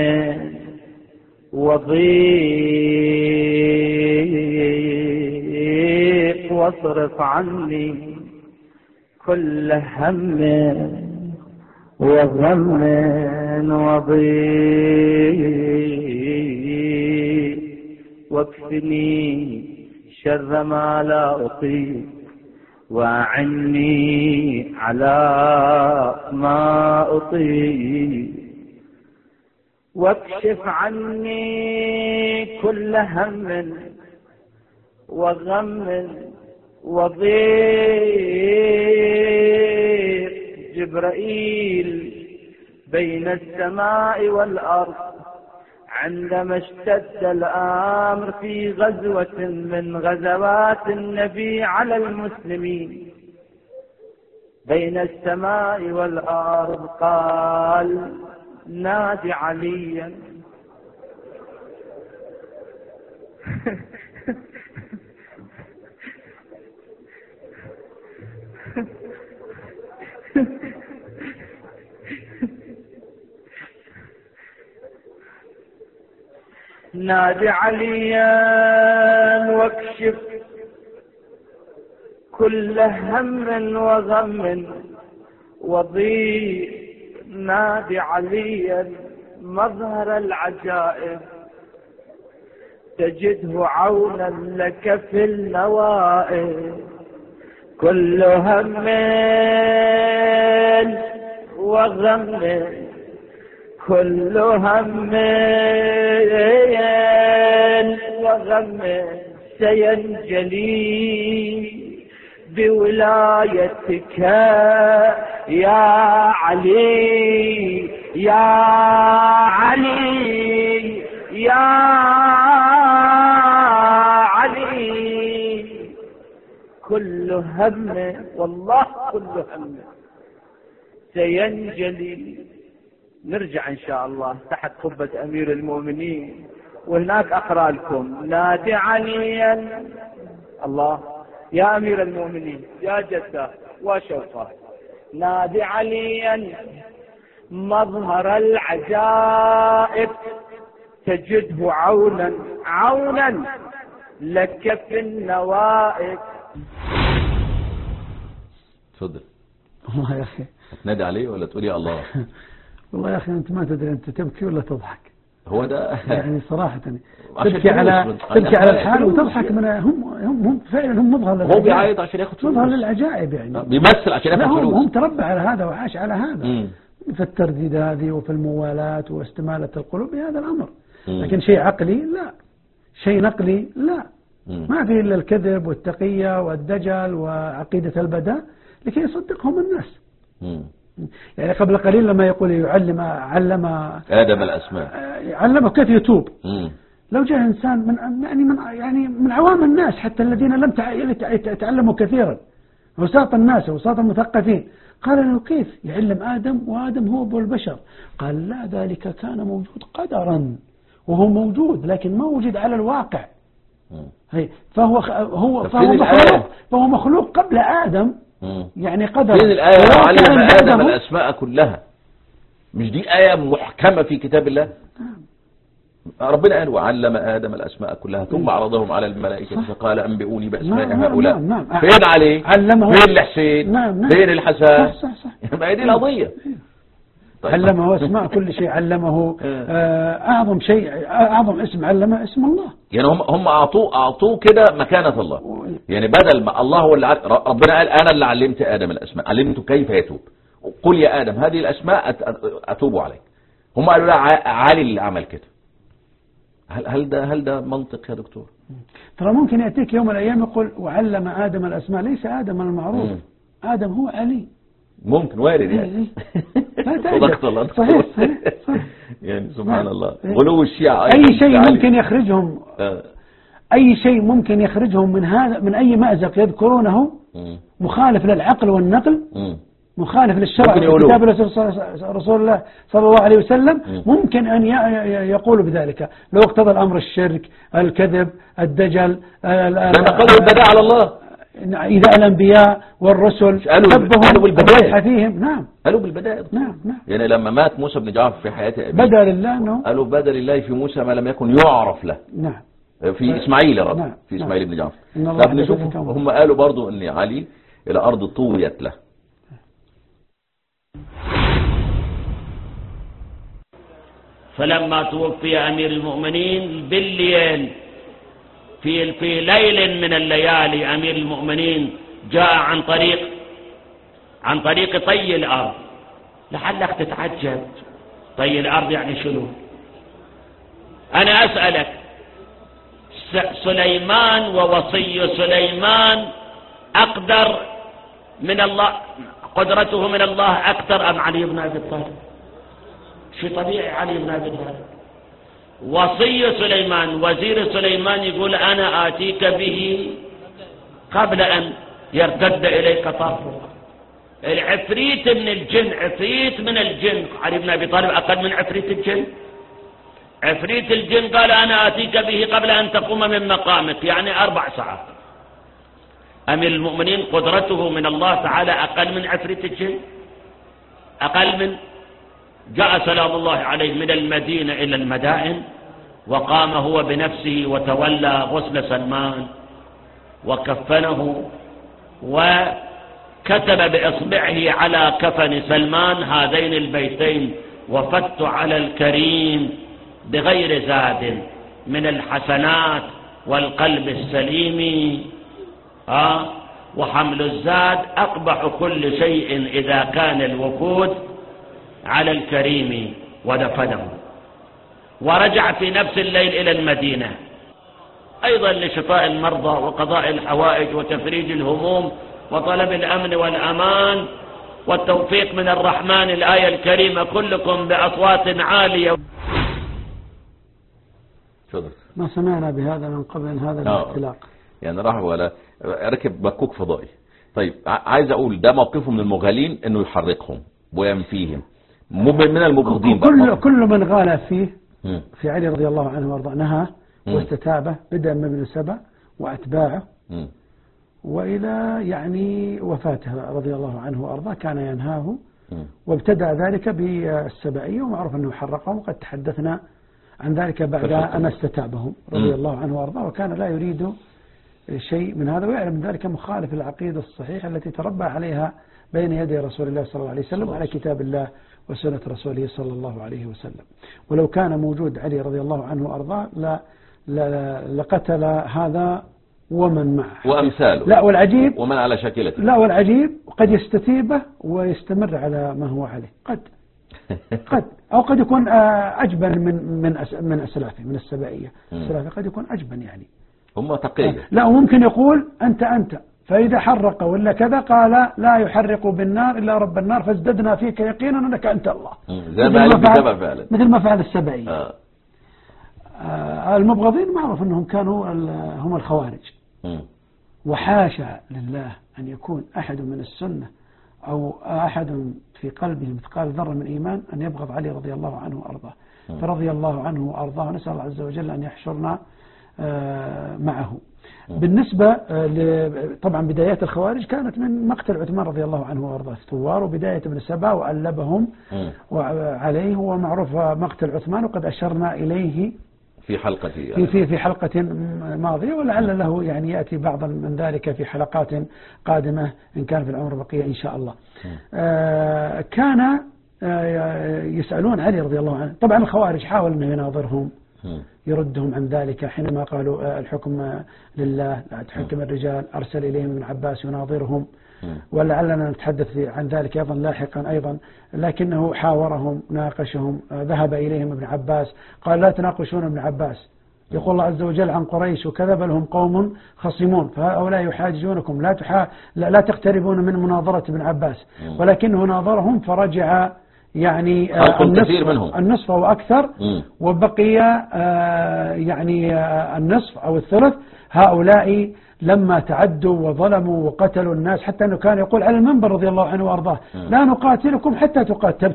وضيق، واصرف عني كل هم وغم وضيق، واكفني شر ما لا أطيق، وأعني على ما أطيق، واكشف عني كل هم وغم وضيق. جبرائيل بين السماء والأرض عندما اشتد الأمر في غزوة من غزوات النبي على المسلمين، بين السماء والأرض قال نادي عليا نادي عليا واكشف كل هم وغم وضيق، نادي عليا مظهر العجائب، تجده عونا لك في النوائب، كل هم وغم كل هم وغم سينجلي بولايتك يا علي يا علي يا علي، كل هم والله كل هم سينجلي. نرجع إن شاء الله تحت قبة أمير المؤمنين وهناك أقرأ لكم نادي عليا الله يا أمير المؤمنين يا جده وشوقه، نادي عليا مظهر العجائب، تجده عونا عونا لك في النوائب. تفضل. والله يا أخي تنادي عليه ولا تقول يا الله؟ والله يا أخي أنت ما تدري أنت تبكي ولا تضحك. هو ده يعني صراحة تبكي على الحال وتضحك من هم فعلا هم مظهر للعجائب. هو بيعيط عشان ياخد فلوس، مظهر للعجائب يعني بيمثل عشان ياخد فلوس. هم تربى على هذا وعاش على هذا في الترديد هذه وفي الموالات واستمالة القلوب بهذا الأمر. لكن شيء عقلي لا، شيء نقلي لا، ما فيه إلا الكذب والتقية والدجل وعقيدة البداء لكي يصدقهم الناس. يعني قبل قليل لما يقول علم آدم الأسماء، علمه كيف يتوب. لو جاء إنسان من عوام الناس حتى الذين لم يتعلموا كثيرا، وساط الناس وساط المثقفين، قال له كيف يعلم آدم وآدم هو أبو البشر؟ قال لا، ذلك كان موجود قدرا، وهو موجود لكن ما وجد على الواقع. فهو مخلوق قبل آدم، يعني قدر. فين الآية علم آدم الأسماء كلها؟ مش دي آية محكمة في كتاب الله؟ ربنا قال وعلم آدم الأسماء كلها ثم عرضهم على الملائكة فقال أنبئوني بأسماء هؤلاء. فين علي؟ فين الحسين؟ فين الحسن؟ صح. هي دي القضية. طيب. علمه أسماء كل شيء، علمه أعظم شيء، أعظم اسم علمه اسم الله. يعني هم أعطوه كده مكانة الله. يعني بدل ما الله هو اللي ربنا قال أنا اللي علمت آدم الأسماء، علمته كيف يتوب، قل يا آدم هذه الأسماء أتوب عليك. هم قالوا لا، علي اللي عمل كده. هل ده منطق يا دكتور؟ ترى ممكن يأتيك يوم الأيام يقول وعلم آدم الأسماء، ليس آدم المعروف، آدم هو علي. ممكن وارد يعني. صدقت الله. صحيح. يعني سبحان الله غلو الشيعة أي شيء ممكن يخرجهم أي شيء ممكن يخرجهم من هذا، من أي مأزق يذكرونه مخالف للعقل والنقل، مخالف للشرع وكتاب رسول الله صلى الله عليه وسلم، ممكن أن يقولوا بذلك لو اقتضى الأمر الشرك، الكذب، الدجل، قالوا البداء على الله، إذا الأنبياء والرسل سبهم وضيح فيهم. نعم قالوا بالبداء. نعم. يعني لما مات موسى بن جعفر في حياة أبيه بدأ لله أنه قالوا بدأ لله في موسى ما لم يكن يعرف له. نعم. في إسماعيل يا رب. نعم. في إسماعيل بن جعفر. طب نشوف هم قالوا برضو أن علي إلى أرض طويت له. فلما توفي أمير المؤمنين بالليل في ليل من الليالي أمير المؤمنين جاء عن طريق طي الأرض. لعلك تتعجب، طي الأرض يعني شنو؟ أنا أسألك، سليمان ووصي سليمان أقدر من الله، قدرته من الله أكثر أم علي بن أبي طالب؟ شو طبيعي علي بن أبي طالب. وصي سليمان وزير سليمان يقول أنا آتيك به قبل أن يرتد إليك طرفك. العفريت من الجن، عفريت من الجن، علي بن أبي طالب أقل من عفريت الجن. عفريت الجن قال أنا آتيك به قبل أن تقوم من مقامك، يعني 4 ساعات. أمير المؤمنين قدرته من الله تعالى أقل من عفريت الجن، أقل من. جاء سلام الله عليه من المدينة إلى المدائن، وقام هو بنفسه وتولى غسل سلمان وكفنه، وكتب بإصبعه على كفن سلمان هذين البيتين: وفدت على الكريم بغير زاد من الحسنات والقلب السليم، وحمل الزاد أقبح كل شيء إذا كان الوفود على الكريم، ودفنه. ورجع في نفس الليل إلى المدينة أيضا لشفاء المرضى وقضاء الحوائج وتفريج الهموم وطلب الأمن والأمان والتوفيق من الرحمن. الآية الكريمة: كلكم بأصوات عالية. ما سمعنا بهذا من قبل هذا الاختلاق. يعني راح ولا ركب مكوك فضائي. طيب عايز أقول ده موقفه من المغالين إنه يحرقهم وينفيهم من المبغضين. كل من غال فيه في علي رضي الله عنه وارضاه نهى واستتابه، بدأ من ابن سبأ وأتباعه وإلى يعني وفاته رضي الله عنه وارضاه كان ينهاه، وابتدأ ذلك بالسبعية، ومعروف أنه حرقهم، وقد تحدثنا عن ذلك بعد أن استتابهم رضي الله عنه وارضاه، وكان لا يريد شيء من هذا، ويعلم ذلك مخالف العقيدة الصحيحة التي تربى عليها بين يدي رسول الله صلى الله عليه وسلم وعلى كتاب الله وسنة رسوله صلى الله عليه وسلم. ولو كان موجود علي رضي الله عنه وأرضاه لقتل هذا ومن معه وأمثاله. لا والعجيب ومن على شاكلته. لا والعجيب قد يستتيبه ويستمر على ما هو عليه، قد أو قد يكون أجبن من أسلافه من السبعية. السلافة قد يكون أجبن، يعني هم تقية. لا، وممكن يقول أنت فإذا حرق ولا كذا قال لا يحرق بالنار إلا رب النار فازددنا فيك يقينا أنك أنت الله، مثل ما فعل السبعي. المبغضين معروف أنهم كانوا هم الخوارج، وحاشا لله أن يكون أحد من السنة أو أحد في قلبه مثقال ذرة من إيمان أن يبغض علي رضي الله عنه وأرضاه. فرضي الله عنه وأرضاه، نسأل الله عز وجل أن يحشرنا معه. بالنسبة طبعا بدايات الخوارج كانت من مقتل عثمان رضي الله عنه وارضاه الثوار، وبداية ابن سبأ وألبهم عليه، ومعروف مقتل عثمان، وقد أشرنا إليه في حلقة في حلقة ماضية، ولعل له يعني يأتي بعضا من ذلك في حلقات قادمة إن كان في العمر بقية إن شاء الله. كان يسألون علي رضي الله عنه. طبعا الخوارج حاول أنه يناظرهم يردهم عن ذلك حينما قالوا الحكم لله لا تحكم الرجال، أرسل إليهم ابن عباس يناظرهم، ولعلنا نتحدث عن ذلك أيضا لاحقا أيضا، لكنه حاورهم ناقشهم. ذهب إليهم ابن عباس قال لا تناقشون ابن عباس، يقول الله عز وجل عن قريش وكذا بل هم قوم خصمون، فهؤلاء يحاجونكم لا تقتربون من مناظرة ابن عباس، ولكنه ناظرهم فرجع يعني كثير منهم النصف أو أكثر، وبقي يعني النصف أو الثلث. هؤلاء لما تعدوا وظلموا وقتلوا الناس، حتى أنه كان يقول على المنبر رضي الله عنه وأرضاه لا نقاتلكم حتى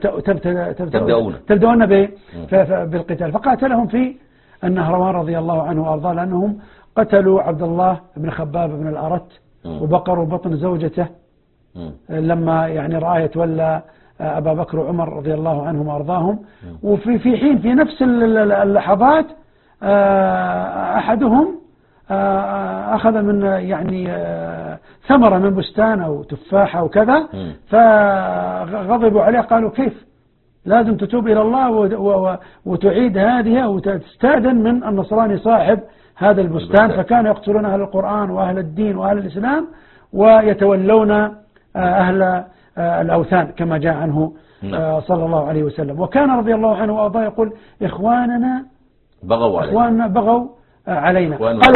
تبدأون بالقتال. فقاتلهم في النهروان رضي الله عنه وأرضاه، لأنهم قتلوا عبد الله بن خباب بن الأرت وبقروا بطن زوجته لما يعني رأى يتولى أبا بكر وعمر رضي الله عنهم وأرضاهم. وفي حين في نفس اللحظات أحدهم أخذ من يعني ثمرة من بستان أو تفاحة وكذا، فغضبوا عليه قالوا كيف لازم تتوب إلى الله وتعيد هذه وتستأذن من النصراني صاحب هذا البستان. فكانوا يقتلون أهل القرآن وأهل الدين وأهل الإسلام ويتولون أهل الأوثان كما جاء عنه صلى الله عليه وسلم. وكان رضي الله عنه وأرضاه يقول إخواننا بغوا علينا.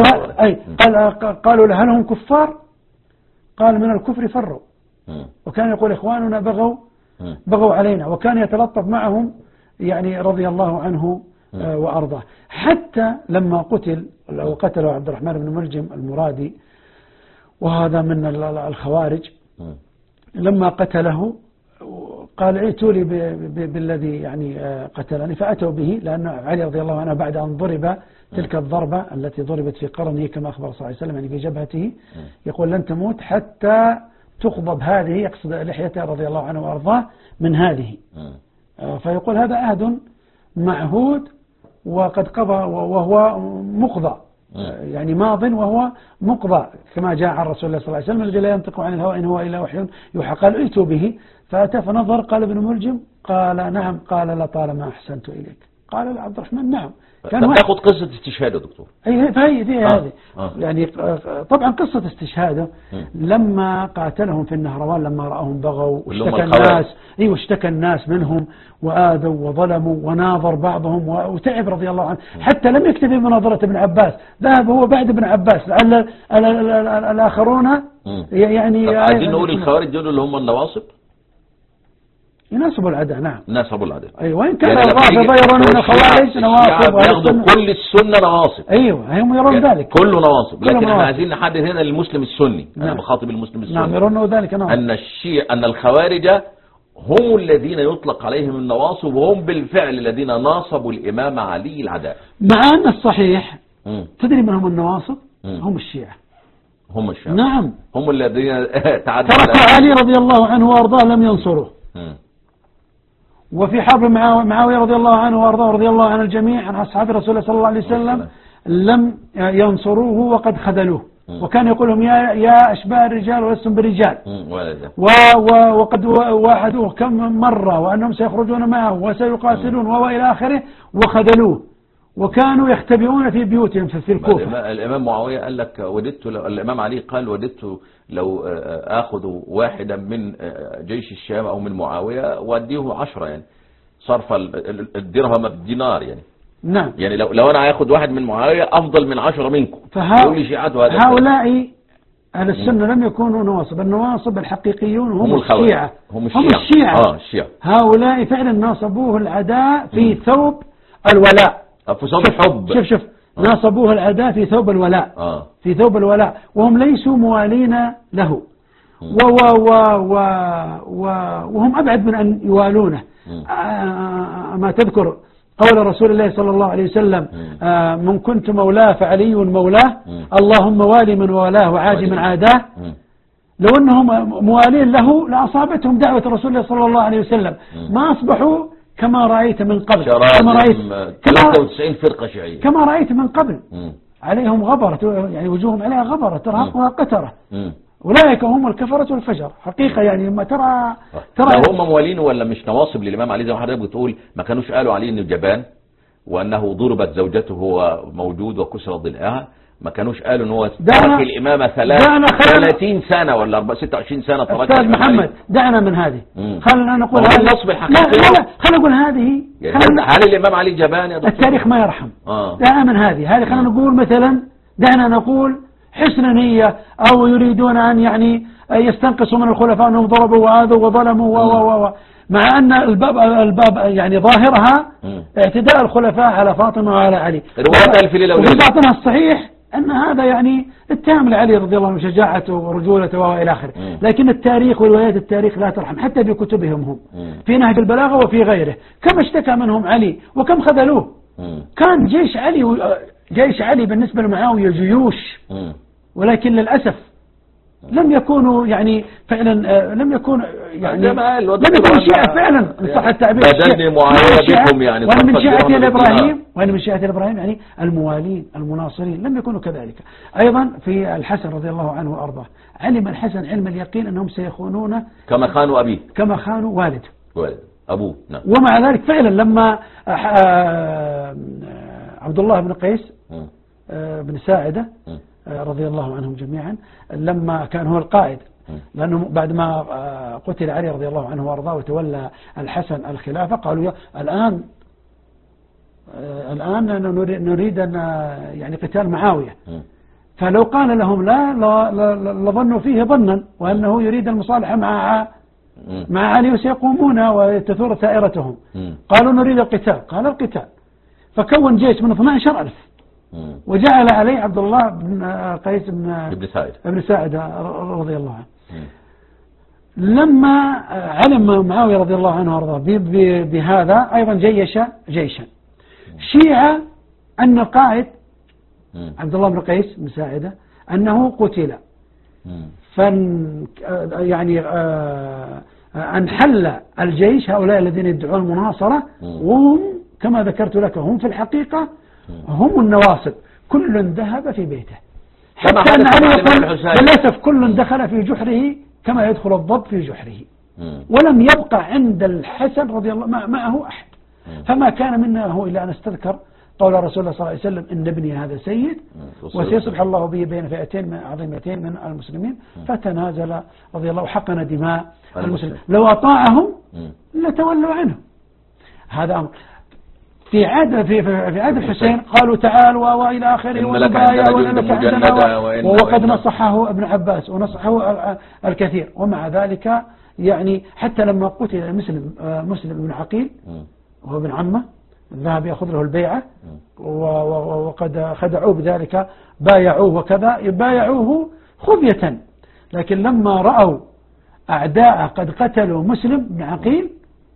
قالوا هل هم كفار؟ قال من الكفر فروا. وكان يقول إخواننا بغوا علينا، وكان يتلطف معهم يعني رضي الله عنه وأرضاه. حتى لما قتلوا عبد الرحمن بن ملجم المرادي، وهذا من الخوارج، لما قتله قال ائتوا لي بالذي يعني قتلني، فأتوا به، لأن علي رضي الله عنه بعد أن ضرب تلك الضربة التي ضربت في قرنه كما أخبر صلى الله عليه وسلم يعني في جبهته، يقول لن تموت حتى تخضب هذه، يقصد لحيته رضي الله عنه وأرضاه من هذه. فيقول هذا عهد معهود وقد قضى وهو مقضى، يعني ماض وهو مقضى، كما جاء عن رسول الله صلى الله عليه وسلم الذي لا ينطق عن الهوى إن هو إلا وحي يوحى. قال ائتوا به، فأتى فنظر، قال ابن ملجم، قال نعم، قال لطالما أحسنت إليك. قال عبد الرحمن نعم. كان تاخذ قصة استشهاده دكتور. فهي هذه يعني طبعا قصة استشهاده لما قاتلهم في النهروان، لما رأهم بغوا واشتكى الناس منهم وآذوا وظلموا وناظر بعضهم وتعب رضي الله عنه، حتى لم يكتفي بمناظرة ابن عباس، ذهب هو بعد ابن عباس، لعل الآخرون يعني عايزين نقول الخوارج دول اللي هم النواصب يناسبوا العداء. نعم يناسبوا العداء. أيوة، وإن كان الرافضة يرون أن الخوارج نواصب ياخذوا كل السنة نواصب. أيوة هم يرون ذلك كله نواصب، لكن احنا عايزين نحدد هنا للمسلم السني. نعم. أنا بخاطب المسلم السني. نعم يرون ذلك. نعم. أن الخوارج هم الذين يطلق عليهم النواصب، وهم بالفعل الذين ناصبوا الإمام علي العداء. مع أن الصحيح تدري من هم النواصب؟ هم الشيعة. نعم هم الذين ترك علي رضي الله عنه وأرضاه لم ينصروه. وفي حرب معاوية رضي الله عنه وأرضاه رضي الله عن الجميع عن أصحاب رسول الله صلى الله عليه وسلم لم ينصروه وقد خذلوه. وكان يقول لهم يا أشباه الرجال ولستم برجال، وقد واحدوه كم مرة وأنهم سيخرجون معه وسيقاتلون وإلى آخره، وخذلوه، وكانوا يختبئون في بيوتهم في الكوفة. الإمام معاوية قال لك الإمام علي قال وددت لو أخذ واحدا من جيش الشام أو من معاوية وأديه 10 يعني صرف الدرهم بالدينار يعني. نعم. يعني لو أنا هاخد واحد من معاوية أفضل من 10 منكم. هؤلاء أهل السنة لم يكونوا نواصب. النواصب الحقيقيون هم الشيعة. هم الشيعة. هؤلاء فعلا ناصبوه العداء في ثوب الولاء، في ثوب الحب. شوف ناصبوه العداء في ثوب الولاء. في ثوب الولاء، وهم ليسوا موالين له، وهم أبعد من أن يوالونه. ما تذكر قول رسول الله صلى الله عليه وسلم من كنت مولاه فعلي مولاه، اللهم والي من والاه وعادي من عاداه. لو أنهم موالين له لأصابتهم دعوة رسول الله صلى الله عليه وسلم، ما أصبحوا كما رأيت من قبل، كما رأيت 93 فرقة شيعية كما رأيت من قبل. عليهم غبرة، يعني وجوههم عليها غبرة ترهقها قترة. أولئك هم الكفرة والفجر حقيقة. يعني ما ترى هم موالين ولا مش نواصب للإمام علي زي ما حضرتك بتقول؟ ما كانوش قالوا عليه إنه جبان وأنه ضربت زوجته وهو موجود وكسر ضلعها؟ ما كانوش قالوا إنه ترك الإمامة 30 سنة ولا 26 سنة ترك؟ أستاذ محمد دعنا من هذه. خلنا نقول هذا النصب الحقيقي. لا خلنا نقول هذه. هل الإمام علي جبان يا دكتور؟ التاريخ ما يرحم. دعنا من هذه. خلنا نقول مثلا، دعنا نقول حسن نية، أو يريدون أن يعني يستنقصوا من الخلفاء أنهم ضربوا وآذوا وظلموا مع أن الباب يعني ظاهرها اعتداء الخلفاء على فاطمة وعلى علي. وفي باطنها الصحيح أن هذا يعني اتهام لعلي رضي الله عنه شجاعته ورجولته وإلى آخره. لكن التاريخ وروايات التاريخ لا ترحم، حتى في كتبهم هم في نهج البلاغة وفي غيره كم اشتكى منهم علي وكم خذلوه. كان جيش علي بالنسبة لمعاوية جيوش، ولكن للأسف لم يكونوا يعني فعلا لم يكون يعني لم يكون شيعة فعلا صح التعبير بدني معاوية بكم يعني وأن من شيعة الإبراهيم يعني الموالين المناصرين لم يكونوا كذلك. أيضا في الحسن رضي الله عنه وأرضاه علم الحسن علم اليقين أنهم سيخونون كما خانوا أبيه، كما خانوا والده أبوه. نعم. ومع ذلك فعلا لما عبد الله بن قيس بن ساعدة رضي الله عنهم جميعا لما كان هو القائد، لأنه بعد ما قتل علي رضي الله عنه وارضاه وتولى الحسن الخلافة قالوا الآن نريد أن يعني قتال معاوية. فلو قال لهم لا لظنوا فيه ظنا وأنه يريد المصالحة مع علي وسيقومون وتثور ثائرتهم. قالوا نريد القتال، قال القتال، فكون جيش من 12,000 وجعل عليه عبد الله بن قيس بن ساعد رضي الله عنه. لما علم معاوية رضي الله عنه وارضاه بهذا أيضا جيش جيشا شيعة أن القائد عبد الله بن قيس بن ساعدة أنه قتل، يعني أنحل الجيش هؤلاء الذين يدعون المناصرة، وهم كما ذكرت لك هم في الحقيقة هم النواصب، كل ذهب في بيته، حتى أن علي يقول للأسف كل دخل في جحره كما يدخل الضب في جحره، ولم يبقى عند الحسن رضي الله معه أحد. فما كان منه إلا أن استذكر قول رسول الله صلى الله عليه وسلم إن ابني هذا سيد وسيصلح الله به بين فئتين عظيمتين من المسلمين، فتنازل رضي الله حقن دماء المسلمين، لو أطاعهم لتولوا عنه. هذا أمر. في عهد الحسين قالوا تعال وإلى آخره وقد نصحه ابن عباس ونصحه الكثير. ومع ذلك يعني حتى لما قتل مسلم بن عقيل وهو ابن عمه ذهب يأخذ له البيعة وقد خدعوه بذلك، بايعوه وكذا بايعوه خفية، لكن لما رأوا أعداء قد قتلوا مسلم بن عقيل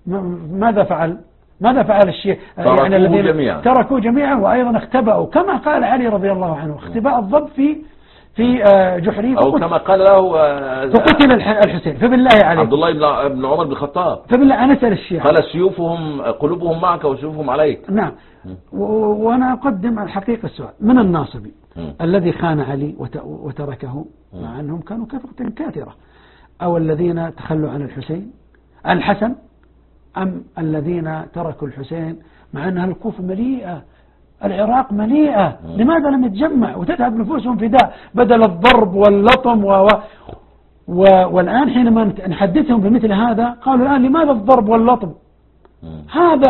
ماذا فعل الشيء؟ يعني الذين تركوا جميعا وأيضا اختبأوا كما قال علي رضي الله عنه اختباء الضب في جحره، أو كما قال له فقتل الحسين. فبالله عليك عبد الله بن عمر بن الخطاب فبالله أنا أسأل الشيعة قال سيوفهم قلوبهم معك وسيوفهم عليك. نعم. وأنا أقدم الحقيقة السؤال من الناصبي الذي خان علي وتركه مع أنهم كانوا كثرة كاثرة، أو الذين تخلوا عن الحسن، أم الذين تركوا الحسين مع أنها الكوفة مليئة العراق مليئة، لماذا لم يتجمع وتذهب نفوسهم فداء بدل الضرب واللطم والآن حينما نحدثهم بمثل هذا قالوا الآن لماذا الضرب واللطم؟ هذا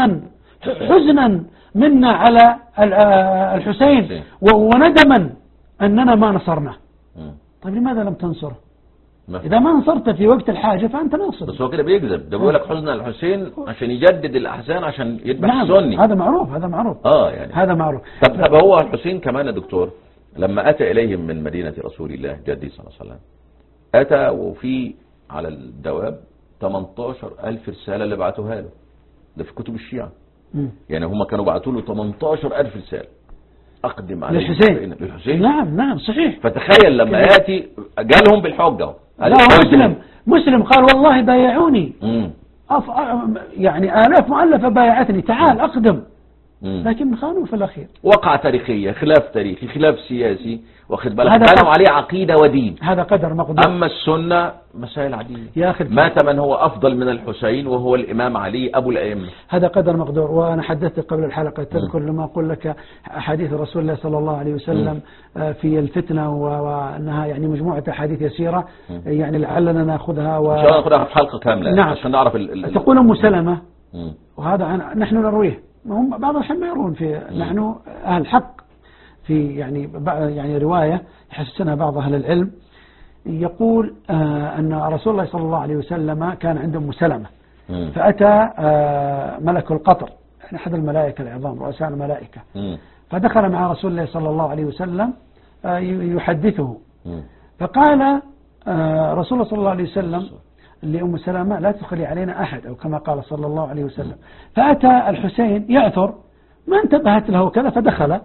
حزنا منا على الحسين وندما أننا ما نصرنا. طيب لماذا لم تنصره؟ إذا ما نصرت في وقت الحاجة فأنت ناصر. بس هو كده بيكذب، ده بيقول لك حزن الحسين عشان يجدد الأحزان عشان يذبح السني. هذا معروف يعني هذا معروف. طب هو الحسين كمان يا دكتور لما أتى إليهم من مدينة رسول الله جدي صلى الله عليه وسلم أتى وفي على الدواب 18,000 رسالة اللي بعتوها له، ده في كتب الشيعة. يعني هم كانوا بعتوا له 18,000 رسالة أقدم على للحسين. نعم صحيح. فتخيل لما يأتي جالهم بالحجة. لا مسلم قال والله بايعوني يعني آلاف مؤلفة بايعتني تعال أقدم، لكن خانوا في الأخير. وقع تاريخية، خلاف تاريخي، خلاف سياسي، واخد بالك بنوا عليه عقيدة ودين. هذا قدر مقدور. أما السنة مسائل عادية. يا أخي مات من هو أفضل من الحسين وهو الإمام علي أبو الأئمة. هذا قدر مقدور. وأنا حدثت قبل الحلقة تذكر لما أقول لك حديث رسول الله صلى الله عليه وسلم في الفتنة وأنها يعني مجموعة أحاديث يسيرة يعني لعلنا نأخذها إن شاء الله نأخذها في حلقة كاملة. نعم. عشان نعرف تقول أم سلمة وهذا نحن نرويه، هم بعض الحين ما يرون في نحن أهل حق في يعني رواية يحسنها بعض أهل العلم، يقول أن رسول الله صلى الله عليه وسلم كان عنده أم سلمة فأتى ملك القطر، يعني أحد الملائكة العظام رؤساء الملائكة، فدخل مع رسول الله صلى الله عليه وسلم يحدثه، فقال رسول الله صلى الله عليه وسلم لأم سلمة لا تدخلي علينا أحد، أو كما قال صلى الله عليه وسلم. فأتى الحسين يعثر، ما انتبهت له كذا، فدخل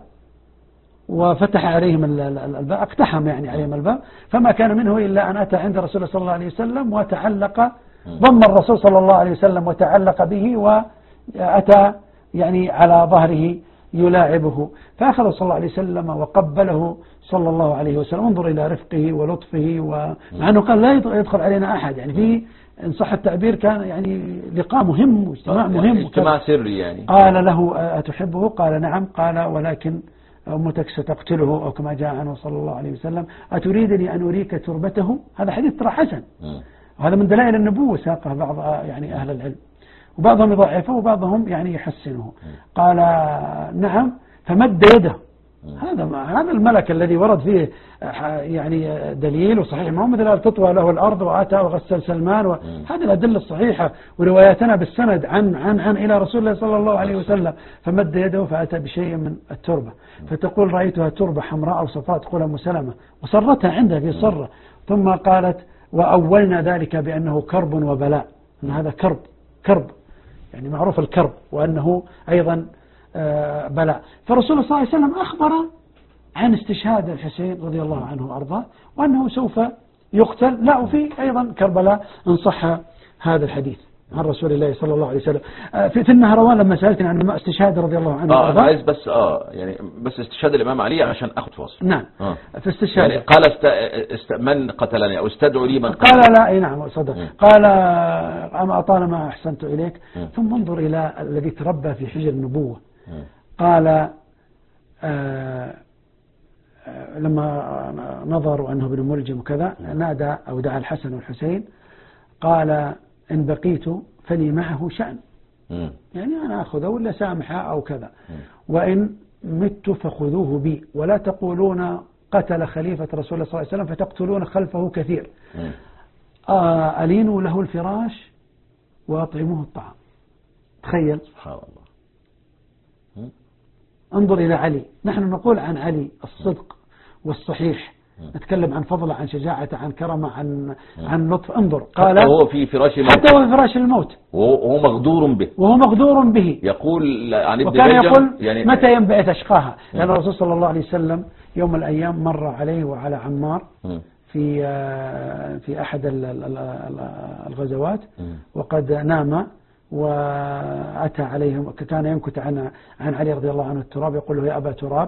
وفتح عليهم الباب، اقتحم يعني عليهم الباب، فما كان منه إلا أن أتى عند رسول الله صلى الله عليه وسلم وتعلق، ضم الرسول صلى الله عليه وسلم وتعلق به، وأتى يعني على ظهره يلاعبه، فأخذ صلى الله عليه وسلم وقبله صلى الله عليه وسلم. انظر إلى رفقه ولطفه، ومع أنه قال لا يدخل علينا أحد، يعني في إن صح التعبير كان يعني لقاء مهم واجتماع مهم، اجتماع سري يعني. قال له أتحبه؟ قال نعم. قال ولكن أمتك ستقتله، أو كما جاء عنه صلى الله عليه وسلم أتريدني أن أريك تربته؟ هذا حديث ترى حسن، وهذا من دلائل النبوة، ساقه بعض يعني أهل العلم، وبعضهم يضعفه وبعضهم يعني يحسنه. قال نعم، فمد يده. هذا الملك الذي ورد فيه يعني دليل وصحيح، ما هو مثل تطوى له الأرض وأتى وغسل سلمان، هذه الأدلة الصحيحة ورواياتنا بالسند عن إلى رسول الله صلى الله عليه وسلم. فمد يده فأتى بشيء من التربة، فتقول رأيتها تربة حمراء أو صفراء، تقول أم سلمة، وصرتها عندها في صرة، ثم قالت وأولنا ذلك بأنه كرب وبلاء، أن هذا كرب يعني معروف الكرب، وأنه أيضا بلاء. فرسول الله صلى الله عليه وسلم أخبر عن استشهاد الحسين رضي الله عنه وأرضاه، وأنه سوف يقتل. لا، وفي أيضا كربلاء إن صح هذا الحديث عن رسول الله صلى الله عليه وسلم. في النهروان لما سألتني عن استشهاد رضي الله عنه وأرضاه، عايز بس يعني بس استشهاد الإمام علي عشان أخذ فاصل. نعم. في استشهاد يعني قال من قتلني أو استدعوا لي من قال لا، أي نعم صدق. قال أما طالما أحسنت إليك، ثم انظر إلى الذي تربى في حجر النبوة. قال لما نظروا أنه ابن ملجم وكذا، نادى أو دعا الحسن والحسين، قال إن بقيت فلي معه شأن، يعني أنا أخذه ولا سامحه أو كذا، وإن مت فخذوه بي، ولا تقولون قتل خليفة رسول الله صلى الله عليه وسلم فتقتلون خلفه كثير. ألينوا له الفراش وأطعموه الطعام. تخيل، سبحان الله. انظر إلى علي، نحن نقول عن علي الصدق والصحيح، نتكلم عن فضله، عن شجاعته، عن كرمه، عن لطف. انظر، قال حتى هو في فراش الموت، حتى هو في فراش الموت، وهو مغدور به، يقول عن ابن وكان يقول يعني متى ينبعث أشقاها، لأن الرسول صلى الله عليه وسلم يوم من الأيام مر عليه وعلى عمار في أحد الغزوات، وقد نام، وأتى عليهم، كان ينكت عن علي رضي الله عنه التراب، يقول له يا أبا تراب.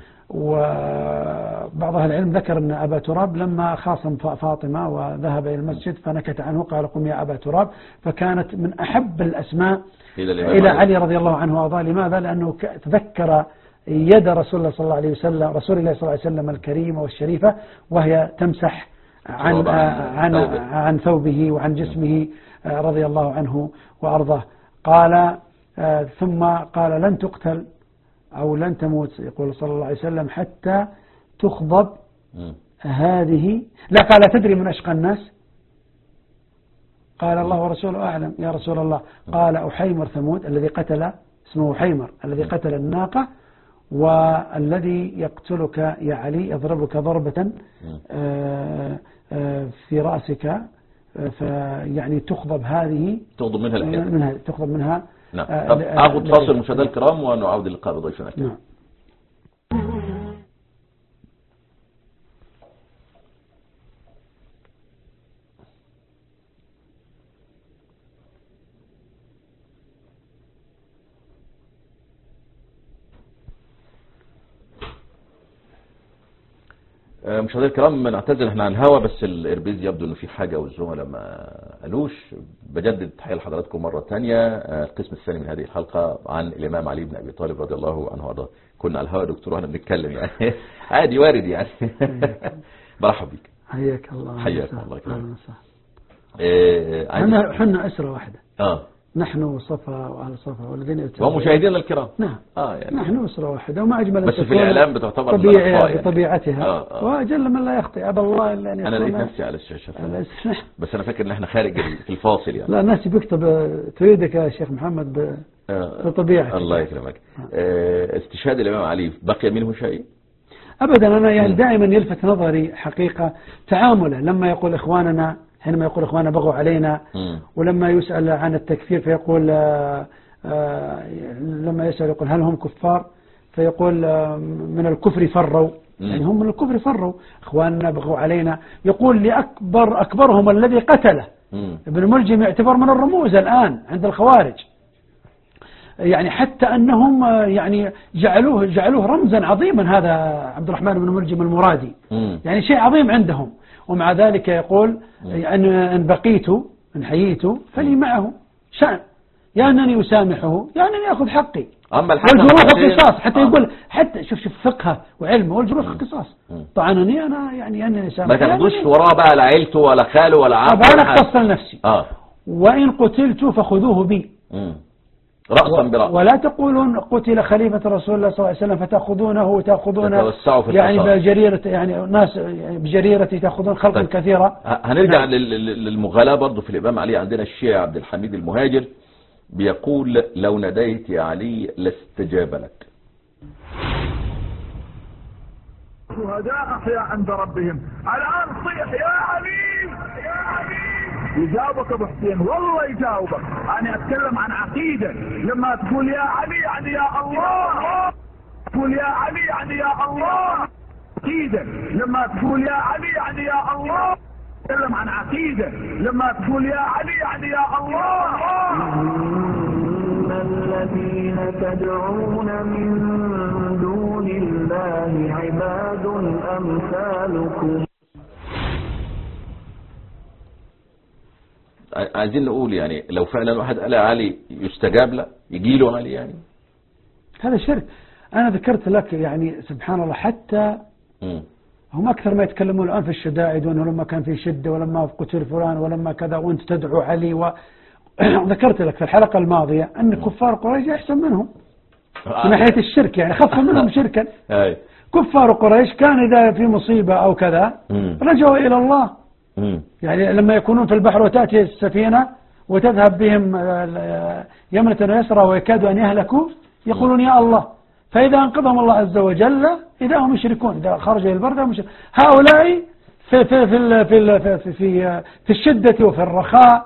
وبعض أهل العلم ذكر أن أبا تراب لما خاصم فاطمة وذهب إلى المسجد فنكت عنه، قال قم يا أبا تراب، فكانت من أحب الأسماء إلى علي رضي الله عنه وأرضاه. لماذا؟ لأنه تذكر يد رسول الله صلى الله عليه وسلم الكريمة والشريفة، وهي تمسح عن ثوبه وعن جسمه رضي الله عنه وأرضاه. قال ثم قال لن تقتل أو لن تموت، يقول صلى الله عليه وسلم، حتى تخضب هذه. لا، قال تدري من أشقى الناس؟ قال الله ورسوله أعلم يا رسول الله. قال أحيمر ثمود الذي قتل، اسمه أحيمر الذي قتل الناقة، والذي يقتلك يا علي يضربك ضربة في رأسك، فيعني تخضب هذه، تخضب منها الحياة، تخضب منها. نعم. طب أخذ فاصل مشاهدينا الكرام ونعود اللقاء بضيفنا الكريم. نعم. مشاهدينا الكرام، نعتذر احنا عن الهوا، بس الإربيز يبدو انه في حاجة والزملاء ما قالوش. بجدد تحية لحضراتكم مرة ثانية. القسم الثاني من هذه الحلقة عن الإمام علي بن أبي طالب رضي الله عنه وارضاه. كنا على الهوا دكتور واحنا بنتكلم يعني عادي وارد يعني. مرحبا بك. حياك الله. حياك الله. حنا أسرة واحدة. نحن صفا وأهل صفا والذين يتبعون ومشاهدينا الكرام. نعم. يعني نحن أسرة واحدة وما أجمل بس في الإعلام بتعتبر بطبيعتها. وأجل من لا يخطئ أبى الله إلا أن يكون. أنا لقيت نفسي على الشاشة بس أنا فاكر إن إحنا خارج في الفاصل يعني. لا الناس بيكتب تريدك يا شيخ محمد بطبيعتك. الله يكرمك. استشهاد الإمام علي بقي منه شيء؟ أبدا. أنا يعني دائما يلفت نظري حقيقة تعامله لما يقول إخواننا، حينما يقول إخواننا بغوا علينا، ولما يسأل عن التكفير فيقول لما يسأل يقول هل هم كفار، فيقول من الكفر فروا، يعني هم من الكفر فروا، إخواننا بغوا علينا. يقول أكبرهم الذي قتله. ابن ملجم يعتبر من الرموز الآن عند الخوارج، يعني حتى أنهم يعني جعلوه رمزا عظيما هذا عبد الرحمن بن ملجم المرادي، يعني شيء عظيم عندهم. ومع ذلك يقول أن بقيت إن حييت فلي معه شأن، يا أنني أسامحه يا أنني أخذ حقي. والجروح قصاص، حتى يقول حتى شوف فقهه وعلمه، والجروح قصاص. طعنني أنا يعني أنني أسامحه، ما تاخدوش وراه بقى لا عيلته ولا خاله ولا عمه. أنا اختص لنفسي. وإن قتلت فخذوه بي رأسا برأس، ولا تقولون قتل خليفة رسول الله صلى الله عليه وسلم فتأخذونه وتأخذون يعني بجريرة، يعني ناس يعني بجريرة تأخذون خلق كثيرة. هنرجع للمغالاة برضه في الإمام علي. عندنا الشيعي عبد الحميد المهاجر بيقول لو ناديت يا علي لاستجاب لك. شهداء أحياء عند ربهم، الآن صيح يا علي يا علي، يجاوبك ابو حسين، والله يجاوبك. انا اتكلم عن عقيدة. لما تقول يا علي يعني يا الله، تقول يا علي يعني يا الله عقيدة. لما تقول يا علي يعني يا الله، تكلم عن عقيدة. لما تقول يا علي يعني يا الله. إن الذين تدعون من دون الله عباد أمثالكم. عايزين نقول يعني لو فعلا واحد قال علي يستجاب له، يجي له علي، يعني هذا شرك. أنا ذكرت لك يعني سبحان الله حتى هم أكثر ما يتكلمون الآن في الشدائد، وأنه لما كان في شدة ولما قتل فلان ولما كذا وأنت تدعو علي ذكرت لك في الحلقة الماضية أن كفار قريش أحسن منهم من ناحية الشرك، يعني خف منهم شركا. كفار قريش كان إذا في مصيبة أو كذا رجعوا إلى الله. يعني لما يكونون في البحر وتأتي السفينة وتذهب بهم يمنة ويسرى ويكادوا أن يهلكوا، يقولون يا الله، فإذا أنقذهم الله عز وجل إذا هم مشركون، إذا خرجوا البرد هم مشركون. هؤلاء في في في في في في في الشدة وفي الرخاء،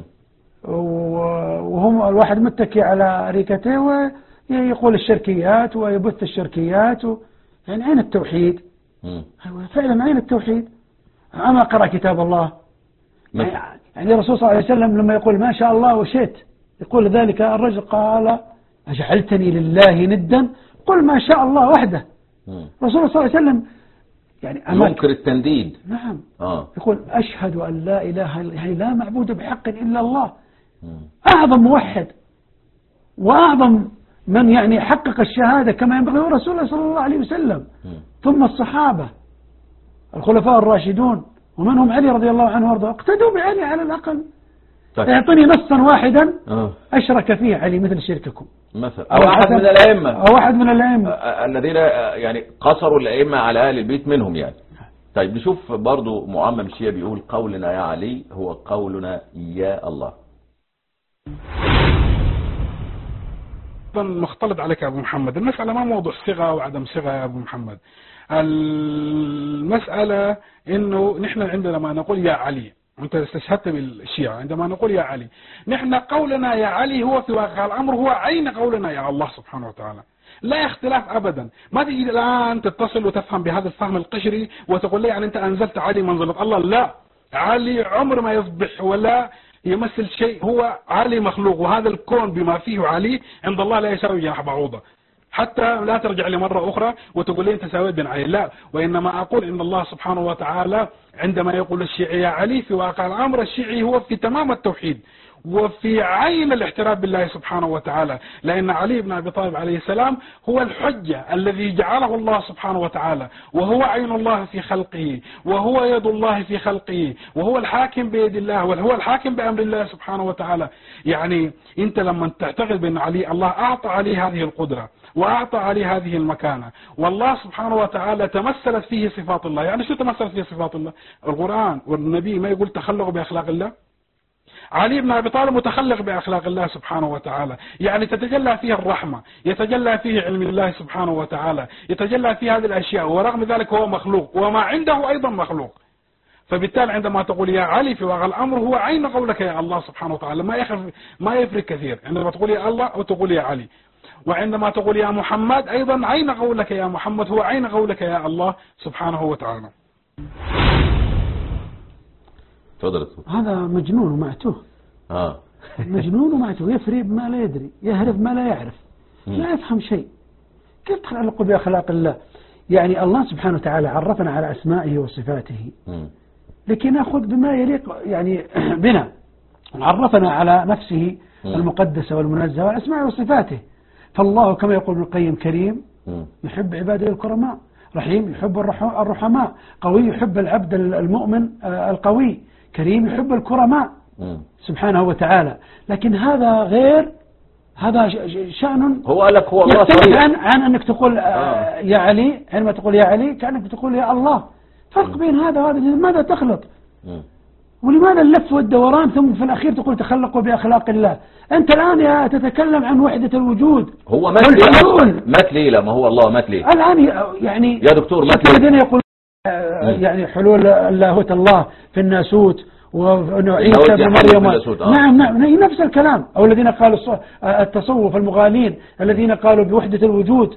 وهم الواحد متكي على أريكته ويقول الشركيات ويبث الشركيات يعني أين التوحيد؟ فعلا أين التوحيد؟ أما قرأ كتاب الله. يعني الرسول صلى الله عليه وسلم لما يقول ما شاء الله وشئت، يقول ذلك الرجل قال أجعلتني لله ندا؟ قل ما شاء الله وحده. الرسول صلى الله عليه وسلم يعني ينكر التنديد. نعم. يقول أشهد أن لا إله إلا لا معبود بحق إلا الله. أعظم موحد وأعظم من يعني حقق الشهادة كما ينبغي هو رسول الله صلى الله عليه وسلم، ثم الصحابة الخلفاء الراشدون ومنهم علي رضي الله عنه وارضاه، اقتدوا بعلي على الأقل. اعطني نصا واحدا أشرك فيه علي مثل شرككم مثلا، أو أحد من الأئمة، أو أحد من الأئمة الذين يعني قصروا الأئمة على أهل البيت منهم يعني. طيب نشوف برضو معمم شيعي بيقول قولنا يا علي هو قولنا يا الله. مختلط عليك يا أبو محمد، المسألة ما موضوع صيغة أو عدم صيغة يا أبو محمد. المسألة إنه نحن عندنا ما نقول يا علي، أنت استشهدت بالشيعة عندما نقول يا علي، نحن قولنا يا علي هو في واقع الأمر هو عين قولنا يا الله سبحانه وتعالى، لا اختلاف أبدا. ما تجي الآن تتصل وتفهم بهذا الفهم القشري وتقول لي يعني أنت أنزلت علي منزلة الله. لا، علي عمر ما يصبح ولا يمثل شيء، هو علي مخلوق، وهذا الكون بما فيه علي عند الله لا يساوي جناح بعوضة. حتى لا ترجع لي مرة أخرى وتقول لي أنت ساويت بين علي، لا، وإنما أقول إن الله سبحانه وتعالى عندما يقول الشيعي يا علي في واقع الأمر الشيعي هو في تمام التوحيد، وفي عين الاحترام بالله سبحانه وتعالى، لأن علي بن أبي طالب عليه السلام هو الحجة الذي جعله الله سبحانه وتعالى، وهو عين الله في خلقه، وهو يد الله في خلقه، وهو الحاكم بيد الله، وهو الحاكم بأمر الله سبحانه وتعالى. يعني أنت لما تعتقد بأن علي الله أعطى علي هذه القدرة وأعطى علي هذه المكانة، والله سبحانه وتعالى تمثلت فيه صفات الله. يعني شو تمثلت فيه صفات الله؟ القرآن والنبي ما يقول تخلقوا بأخلاق الله؟ علي بن أبي طالب متخلق بأخلاق الله سبحانه وتعالى، يعني تتجلى فيه الرحمة، يتجلى فيه علم الله سبحانه وتعالى، يتجلى فيه هذه الأشياء، ورغم ذلك هو مخلوق، وما عنده أيضا مخلوق. فبالتالي عندما تقول يا علي في واقع الأمر هو عين قولك يا الله سبحانه وتعالى، ما يفرق كثير عندما تقول يا الله أو تقول يا علي. وعندما تقول يا محمد أيضا عين قولك يا محمد هو عين قولك يا الله سبحانه وتعالى. هذا مجنون ومعتوه. مجنون ومعتوه، يفري بما لا يدري، يهرب ما لا يعرف، لا يفهم شيء. كيف تتعلق بأخلاق الله؟ يعني الله سبحانه وتعالى عرفنا على أسمائه وصفاته لكي نأخذ بما يليق يعني بنا. عرفنا على نفسه المقدسة والمنزهة والأسماء وصفاته. فالله كما يقول ابن القيم كريم يحب عباده الكرماء، رحيم يحب الرحماء، قوي يحب العبد المؤمن القوي، كريم يحب الكرماء سبحانه وتعالى. لكن هذا غير، هذا شأن هو قال لك هو الله يختلف عن أنك تقول يا علي. عندما تقول يا علي كأنك تقول يا الله. فرق بين هذا وهذا. لماذا تخلط؟ ولماذا اللف والدوران ثم في الأخير تقول تخلقوا بأخلاق الله؟ أنت الآن تتكلم عن وحدة الوجود. هو مات ليه لما هو الله مات ليه؟ الآن يعني يا دكتور مات ليه؟ الذين يقول يعني حلول اللاهوت الله في الناسوت وعيسى بن مريم. نعم نفس الكلام. أو الذين قالوا التصوف المغالين الذين قالوا بوحدة الوجود.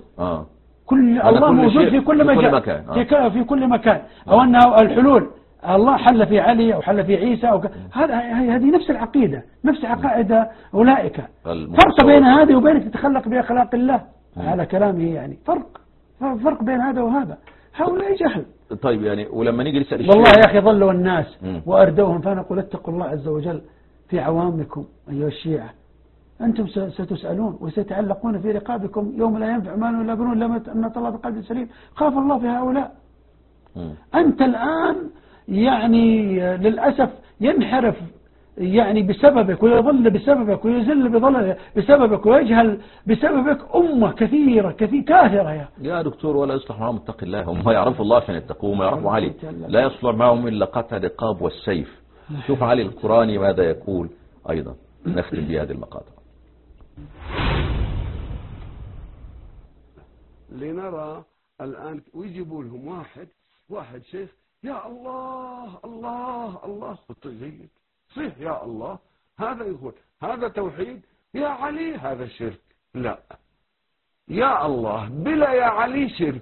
كل الله موجود في كل مكان. في كل مكان. أو أنه الحلول الله حل في علي أو حل في عيسى أو هذه نفس العقيدة، نفس عقائد أولئك. فرق بين هذه وبين تتخلق بأخلاق الله على كلامه. يعني فرق بين هذا وهذا. هؤلاء جهل. طيب يعني ولما نيجي نسأل والله يا أخي ضلوا الناس وأردوهم. فنقول اتقوا الله عز وجل في عوامكم أيها الشيعة. أنتم ستسألون وستعلقون في رقابكم يوم لا ينفع مال ولا بنون لما أن الله بقلب سليم. خاف الله في هؤلاء. أنت الآن يعني للأسف ينحرف يعني بسببك، ويضل بسببك، ويزل بسببك، ويجهل بسببك أمة كثيرة كاثرة. يا دكتور ولا يصلح معهم اتق الله. هم يعرفوا الله عشان يتقوه وما يعرفوا علي. لا يصلح معهم إلا قطع الرقاب والسيف. شوف علي القرآني ماذا يقول أيضا. نختم بهذه المقاطع. لنرى الآن ويجيبوا لهم واحد شيخ يا الله الله الله جيد صح يا الله. هذا يقول هذا توحيد. يا علي هذا شرك. لا يا الله بلا يا علي شرك.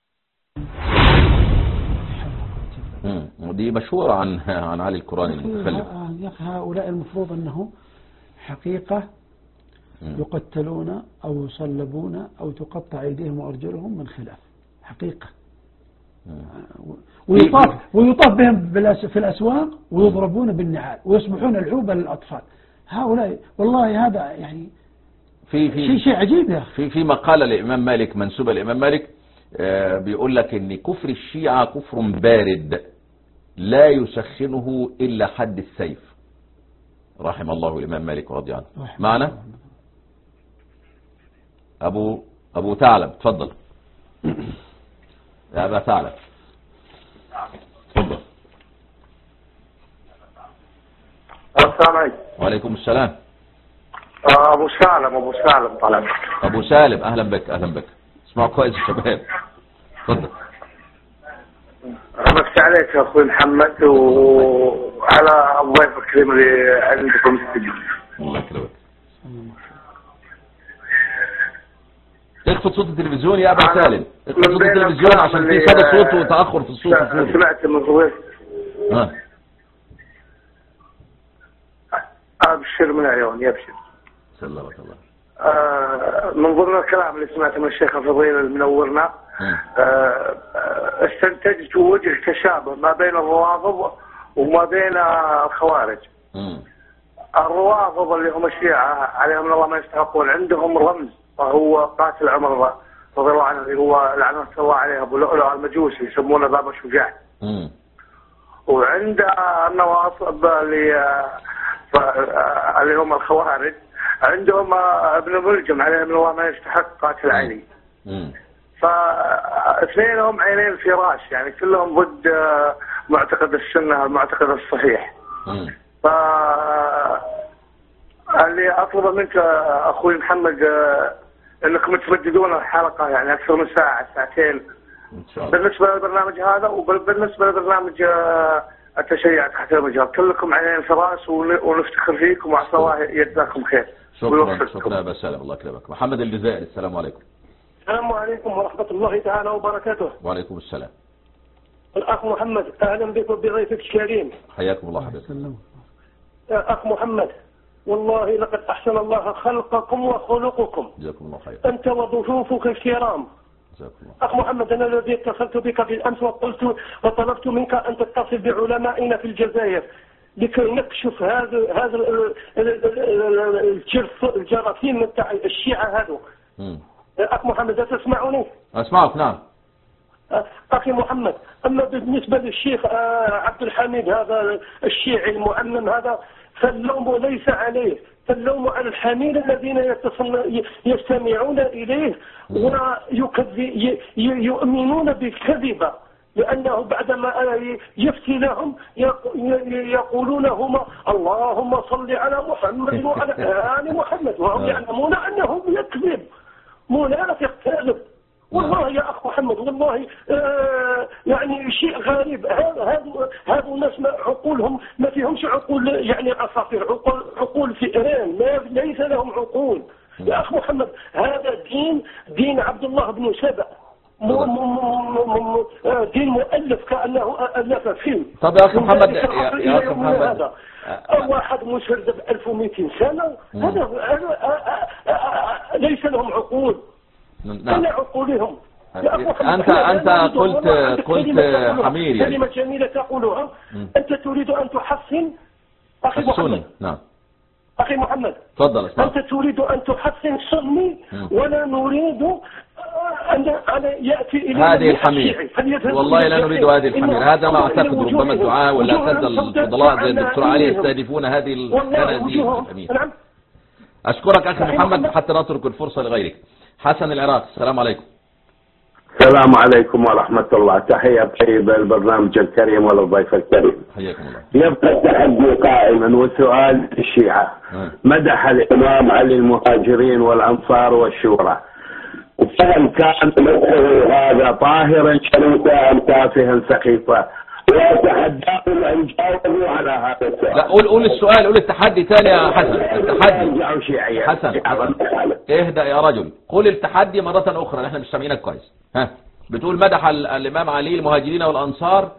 ودي مشهورة عن علي القرآني المتخلف. هؤلاء المفروض أنه حقيقة يقتلون أو يصلبون أو تقطع أيديهم وأرجلهم من خلاف حقيقة. ويطاف بهم في الأسواق ويضربون بالنعال ويصبحون العوبة للأطفال. هؤلاء والله هذا يعني شيء عجيب يا أخي. في مقالة للإمام مالك منسوبة للإمام مالك بيقول لك إن كفر الشيعة كفر بارد لا يسخنه إلا حد السيف. رحم الله الإمام مالك ورضي عنه. معنا أبو ثعلب تفضل. يا أبا ثعلب تفضل. السلام عليكم. وعليكم السلام. أبو سالم طلب. أبو سالم أهلا بك. اسمعوا كويس يا شباب. تفضل. أمسي عليك يا أخوي محمد وعلى الضيف الكريم اللي عندكم استديو. الله يكرمك. اخفض صوت التلفزيون يا أبا سالم. اخفض صوت التلفزيون عشان في صدى صوت وتأخر في الصوت. سمعت من ضيف. أبشر من عيون يبشر. سلمك الله. من ضمن الكلام اللي سمعته من الشيخ الفضيل المنورنا استنتجت وجه تشابه ما بين الروافض وما بين الخوارج. الروافض اللي هم الشيعة عليهم من الله ما يستحقون عندهم رمز وهو قاتل عمر رضي الله عنه اللي هو لعنة الله عليه أبو لؤلؤ المجوسي يسمونه باب الشجاع. وعند النواصب اللي هم الخوارج عندهم ابن ملجم عليه من الله ما يستحق قاتل علي. فاثنينهم عينين فراش يعني كلهم ضد معتقد السنة المعتقد الصحيح. اللي أطلب منك أخوي محمد أنكم تمددون الحلقة يعني أكثر من ساعة ساعتين بالنسبة للبرنامج هذا وبالنسبة لبرنامج التشيع تحت المجهر. كلكم عينين فراس ونفتخر فيكم وعسى الله يجزاكم خير. شكرا أبا سالم الله يكرمك. محمد الجزائري السلام عليكم. السلام عليكم ورحمة الله تعالى وبركاته. وعليكم السلام. الأخ محمد أهلا بك وبضيفك الكريم. حياكم الله حبيبي. أخ محمد والله لقد أحسن الله خلقكم وخلقكم. جزاكم الله خير. أنت وضيوفك الكرام. جزاكم الله. أخ محمد أنا الذي اتصلت بك بالأمس وطلبت منك أن تتصل بعلمائنا في الجزائر لكي نكشف هذا الجراثيم نتاع الشيعة هذو. أخ محمد تسمعني؟ أسمعك نعم. أخي محمد أما بالنسبة للشيخ عبد الحميد هذا الشيعي المعمم هذا فاللوم ليس عليه، فاللوم على الحمير الذين يستمعون إليه ويؤمنون بالكذبة، لأنه بعدما يفتي لهم يقولون هما اللهم صل على محمد وعلى آل محمد وهم يعلمون أنه يكذب منافق كاذب. والله يا أخ محمد والله يعني شيء غريب. هذا الناس عقولهم ما فيهمش عقول يعني عصافير، عقول فئران ليس لهم عقول. يا أخ محمد هذا دين عبد الله بن سبأ، دين مؤلف كأنه ألف فيلم. طب يا أخي محمد يا أخي محمد واحد مشرد 1200 سنة هذا ليس لهم عقول. نعم. عقولهم. أنت قلت حمير يعني. كلمة جميلة تقولها. أنت تريد أن تحسن أخي محمد. نعم. أخي محمد تفضل اسمع. أنت تريد أن تحسن السني ولا نريد أن يأتي إلى هذه الحمير. والله لا نريد هذه الحمير. هذا ما أعتقد ربما الدعاء ولا أساتذة الفضلاء زي الدكتور علي يستهدفون هذه الخنازير الحمير. نعم. أشكرك أخي محمد حتى نترك الفرصة لغيرك. حسن العراق السلام عليكم. السلام عليكم ورحمة الله. تحية طيبة للبرنامج الكريم وللضيف الكريم. حياكم الله. يبقى التحدي قائما وسؤال الشيعة. مدح الإمام علي المهاجرين والأنصار والشورى، فهل كان مدحه هذا طاهرا شريفا أم تافها سخيفا؟ وأتحداهم أن يجاوبوا على هذا السؤال. لا قول السؤال، قول التحدي ثاني يا حسن. التحدي حسن اهدأ يا رجل. قول التحدي مرة أخرى نحن مش سامعينك كويس. ها بتقول مدح الإمام علي المهاجرين والأنصار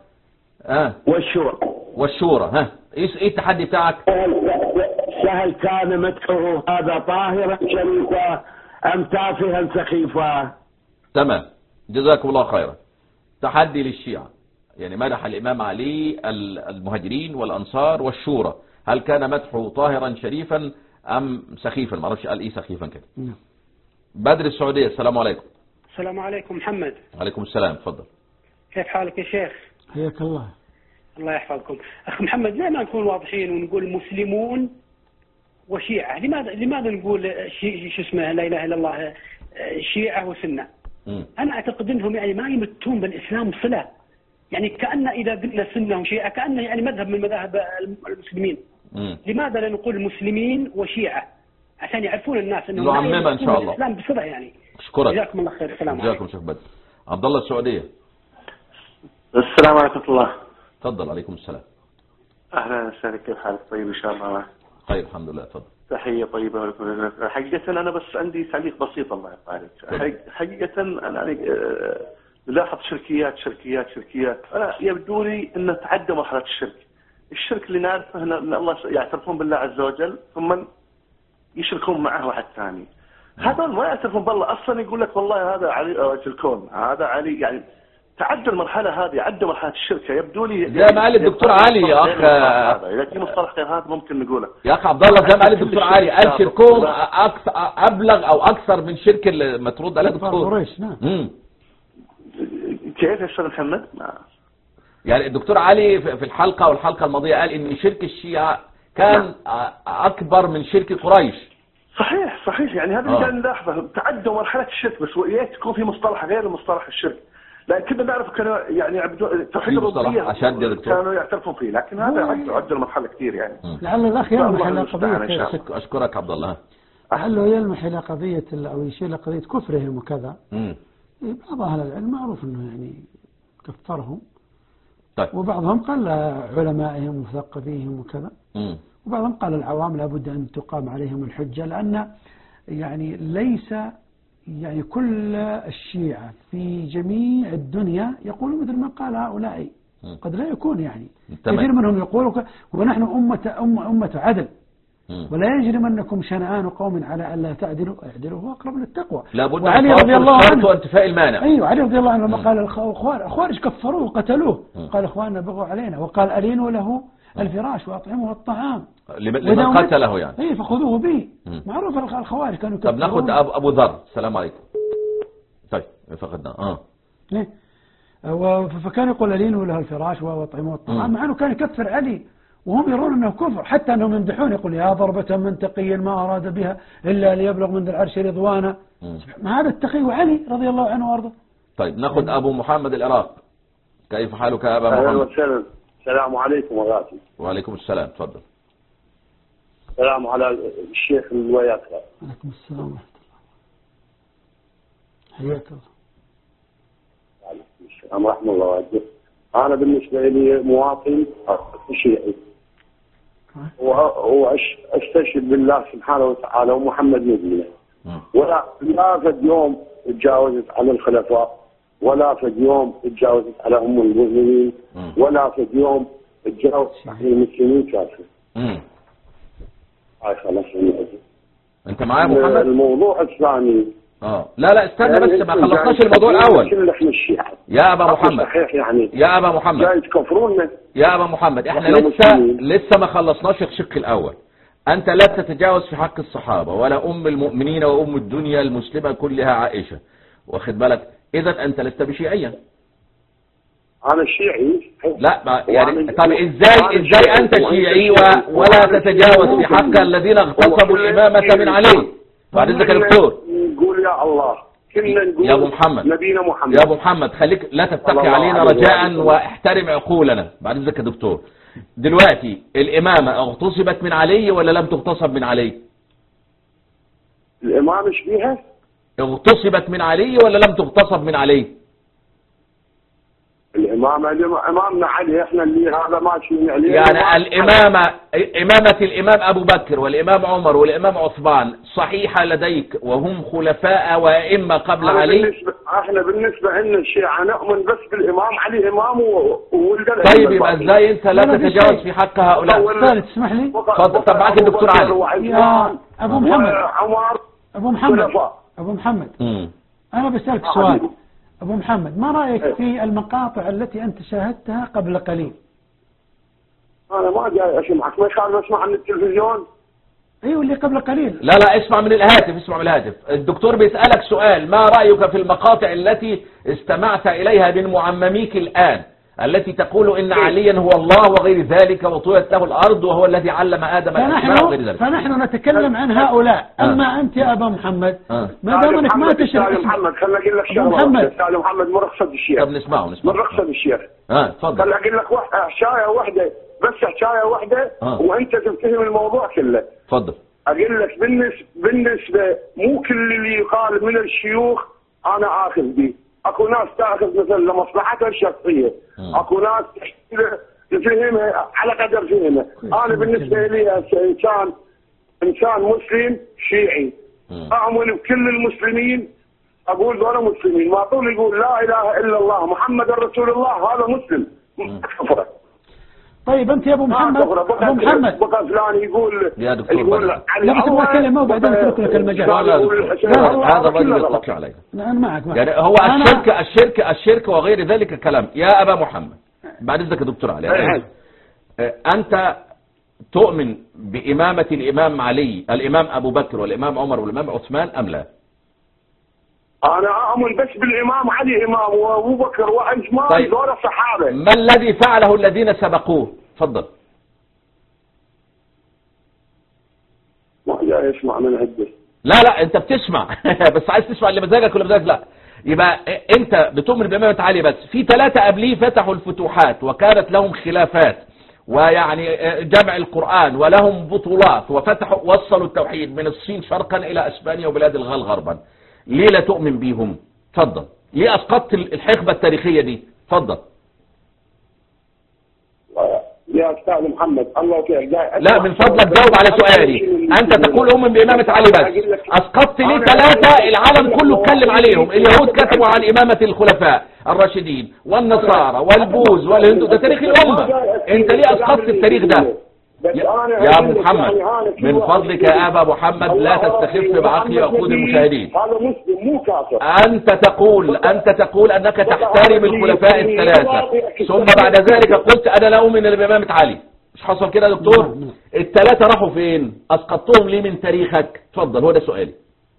والشورى. ها ايه التحدي بتاعك؟ سهل كان مدحه هذا طاهرا شريفا أم تافها سخيفا؟ تمام جزاكم الله خيرا. تحدي للشيعة يعني مدح الإمام علي المهاجرين والأنصار والشورى، هل كان مدحه طاهرا شريفا أم سخيفا؟ ما اعرفش قال ايه سخيفا كده. بدر السعودية السلام عليكم. السلام عليكم محمد. عليكم السلام تفضل. كيف حالك يا شيخ؟ حياك الله. الله يحفظكم. أخ محمد ليه ما نكون واضحين ونقول مسلمون وشيعة؟ لماذا نقول شو اسمه لا إله إلا الله شيعة وسنة؟ أنا أعتقد أنهم يعني ما يمتون بالإسلام صلة، يعني كأن إذا قلنا سنة وشيعة كأنه يعني مذهب من مذاهب المسلمين. لماذا لا نقول مسلمين وشيعة عشان يعرفون الناس أنهم نعممها إن شاء الله الإسلام بصلة يعني. أشكرك. جزاكم الله خير. السلام عليكم. جزاكم شيخ بدر. عبد الله السعودية. السلام عليكم ورحمة الله. تفضل. عليكم السلام. أهلا وسهلا كيف حالك؟ طيب إن شاء الله. خير الحمد لله. تفضل. تحية طيبة لكم. حقيقة أنا بس عندي تعليق بسيط الله يبارك. حقيقة أنا نلاحظ شركيات. أنا يبدو لي أن تعدى مرحلة الشرك اللي نعرفه أن الله يعترفون بالله عز وجل ثم يشركون معه واحد ثاني. هذول ما يعترفون بالله أصلا، يقول لك والله هذا علي رجل الكون، هذا علي يعني تعدوا المرحلة هذه، عدوا مرحلة الشركة، يبدو لي زي ما قال الدكتور علي يا أخ، إذا في مصطلح غير هذا ممكن نقوله يا أخ عبد الله، زي ما قال الدكتور علي، قال شركهم أبلغ أو أكثر من شرك اللي مترد عليه دكتور قريش. نعم. كيف يا أستاذ محمد؟ يعني الدكتور علي في الحلقة والحلقة الماضية قال إن شرك الشيعة كان أكبر من شرك قريش. صحيح يعني هذا اللي كان نلاحظه، تعدوا مرحلة الشرك، بس وإياك تكون في مصطلح غير مصطلح الشرك، لأن كنا نعرف كانوا يعني يعبدون توحيد الربوبية، كانوا يعترفون فيه، لكن هذا عدوا المرحلة كثير يعني. لعل الأخ يلمح إلى قضية، أشكرك عبد الله، لعله يلمح إلى قضية أو يشير إلى قضية كفرهم وكذا. بعض أهل العلم معروف أنه يعني كفرهم، طيب. وبعضهم قال علمائهم ومثقفيهم وكذا، وبعضهم قال العوام لابد أن تقام عليهم الحجة، لأن يعني ليس يعني كل الشيعة في جميع الدنيا يقولون مثل ما قال هؤلاء، قد لا يكون يعني كثير منهم يقولوا ونحن أمة عدل، ولا يجرمنكم شنآن قوم على ألا تعدلوا، اعدلوا هو أقرب للتقوى. لابد وعلي رضي الله عنه وانتفاء المانع. أيوة، علي رضي الله عنه لما قال الخوارج كفروه وقتلوه، قال إخواننا بغوا علينا، وقال ألينوا له الفراش وأطعموا الطعام لمن قتله يعني. اي فخذوه به. معروف الخوارج كانوا طب ناخذ ابو ذر. السلام عليكم. طيب فقدنا فكان يقول ألينوا له الفراش وأطعموا الطعام، مع انه كان يكفر علي وهم يرون انه كفر، حتى انهم يمدحون يقول يا ضربة من تقي ما اراد بها الا ليبلغ من ذي العرش رضوانا. ما هذا التقي وعلي رضي الله عنه وارضاه. طيب ناخذ ابو محمد العراق. كيف حالك يا ابا محمد؟ اهلا وسهلا. السلام عليكم وغاتي. وعليكم السلام، تفضل. السلام على الشيخ الوياك. عليكم السلام ورحمة الله. حياك الله. وعليكم السلام ورحمة الله وبركاته. أنا بالنسبة لي مواطن شيعي، وأستشهد بالله سبحانه وتعالى ومحمد نبينا، ولا فد يوم تجاوزت على الخلفاء، ولا فد يوم تجاوزت على أم المؤمنين، ولا فد يوم تجاوزت على المسلمين كافر. هاي خلاص. أنت معايا محمد؟ الموضوع الثاني لا استنى بس، ما خلصناش الموضوع الأول يا أبا محمد. صحيح يعني يا أبا محمد جاي تكفرونا يا أبا محمد، احنا لسه ما خلصناش الشق الأول. أنت لا تتجاوز في حق الصحابة ولا أم المؤمنين وأم الدنيا المسلمة كلها عائشة، واخد بالك؟ إذا أنت لست بشيعيا. أنا شيعي. لا يعني طب إزاي أنت شيعي ولا تتجاوز في حق الذين اغتصبوا الإمامة من علي؟ بعد إذنك يا دكتور نقول يا الله، كنا نقول يا أبو محمد، نبينا محمد. يا أبو محمد خليك لا تتقي علينا رجاء واحترم عقولنا. بعد إذنك يا دكتور، دلوقتي الإمامة اغتصبت من علي ولا لم تغتصب من علي؟ الإمامة ايش فيها؟ اغتصبت من علي ولا لم تغتصب من علي؟ الإمامة إمامنا علي، إحنا اللي هذا ماشي عليه. يعني إمامة الإمام أبو بكر والإمام عمر والإمام عثمان صحيحة لديك وهم خلفاء وأئمة قبل علي؟ إحنا بالنسبة لنا الشيعة نؤمن بس بالإمام علي إمام طيب يبقى إزاي أنت لا تتجاوز في حق هؤلاء؟ ثالث تسمح لي؟ طب معك الدكتور علي. يا أبو محمد أبو محمد أنا بسألك سؤال. أبو محمد، ما رأيك في المقاطع التي أنت شاهدتها قبل قليل؟ أنا ما جاي أسمعك، ما يخالف أسمع عن التلفزيون. أيوة اللي قبل قليل. لا اسمع من الهاتف. الدكتور بيسألك سؤال، ما رأيك في المقاطع التي استمعت إليها من معمميك الآن، التي تقول إن عليا هو الله وغير ذلك وطويت له الأرض وهو الذي علم آدم الأسماء وغير ذلك. فنحن نتكلم عن هؤلاء. أما أنت يا أبا محمد ما دام أنك ما تشرح محمد، خلنا أقول لك شغلة. سالم محمد مرخصة الشيخ. طب نسمعه. مرخصة الشيخ. تفضل. خلنا أقول لك حكاية واحدة بس، حكاية واحدة وأنت تفهم الموضوع كله. تفضل. أقول لك بالنسبة مو كل اللي يقال من الشيوخ أنا آخذ به. اكو ناس تاخذ مثلا لمصلحتها الشخصيه، اكو ناس تفهمها على قدر فهمها. انا بالنسبه لي انسان مسلم شيعي، اؤمن بكل المسلمين، اقول ذولا مسلمين، ما طول يقول لا اله الا الله محمد رسول الله هذا مسلم. طيب انت يا ابو محمد، ابو محمد بقى فلان يقول يا دكتور لا تبغى كلمه وبعدين اترك لك المجال. هذا الرجل يتقي عليك. انا معك يعني هو الشرك وغير ذلك كلام. يا ابا محمد بعد اذنك يا دكتور علي، انت تؤمن بإمامة الإمام علي، الإمام أبو بكر والإمام عمر والإمام عثمان أم لا؟ أنا أؤمن بس بالإمام علي إمام وأبو بكر وعثمان. طيب. دول الصحابة. ما الذي فعله الذين سبقوه؟ تفضل. ما جاي يسمع من عدة. لا أنت بتسمع بس عايز تسمع اللي مزاجك ولا مزاجك لا. يبقى أنت بتؤمن بإمامة علي بس. في 3 قبليه فتحوا الفتوحات وكانت لهم خلافات ويعني جمع القرآن ولهم بطولات وفتحوا وصلوا التوحيد من الصين شرقا إلى أسبانيا وبلاد الغال غربا. ليه لا تؤمن بيهم؟ تفضل. ليه أسقطت الحقبة التاريخية دي؟ تفضل. يا أستاذ محمد الله كيف لا من فضلك جاوب على سؤالي. أنت تقول أؤمن بإمامة علي بس. أسقطت ليه 3 العالم كله اتكلم عليهم؟ اليهود كتبوا عن إمامة الخلفاء الراشدين والنصارى والبوذ والهندو، ده تاريخ الأمة. أنت ليه أسقطت التاريخ ده؟ يا أبو محمد من فضلك يا أبا محمد لا تستخف بعقل عقول المشاهدين. هذا مسلم مو كافر. أنت تقول أنك تحترم الخلفاء ال3 ثم بعد ذلك قلت أنا لا أؤمن بإمامة علي. مش حصل كده يا دكتور؟ ال3 راحوا فين؟ أسقطتهم ليه من تاريخك؟ تفضل هو ده سؤالي.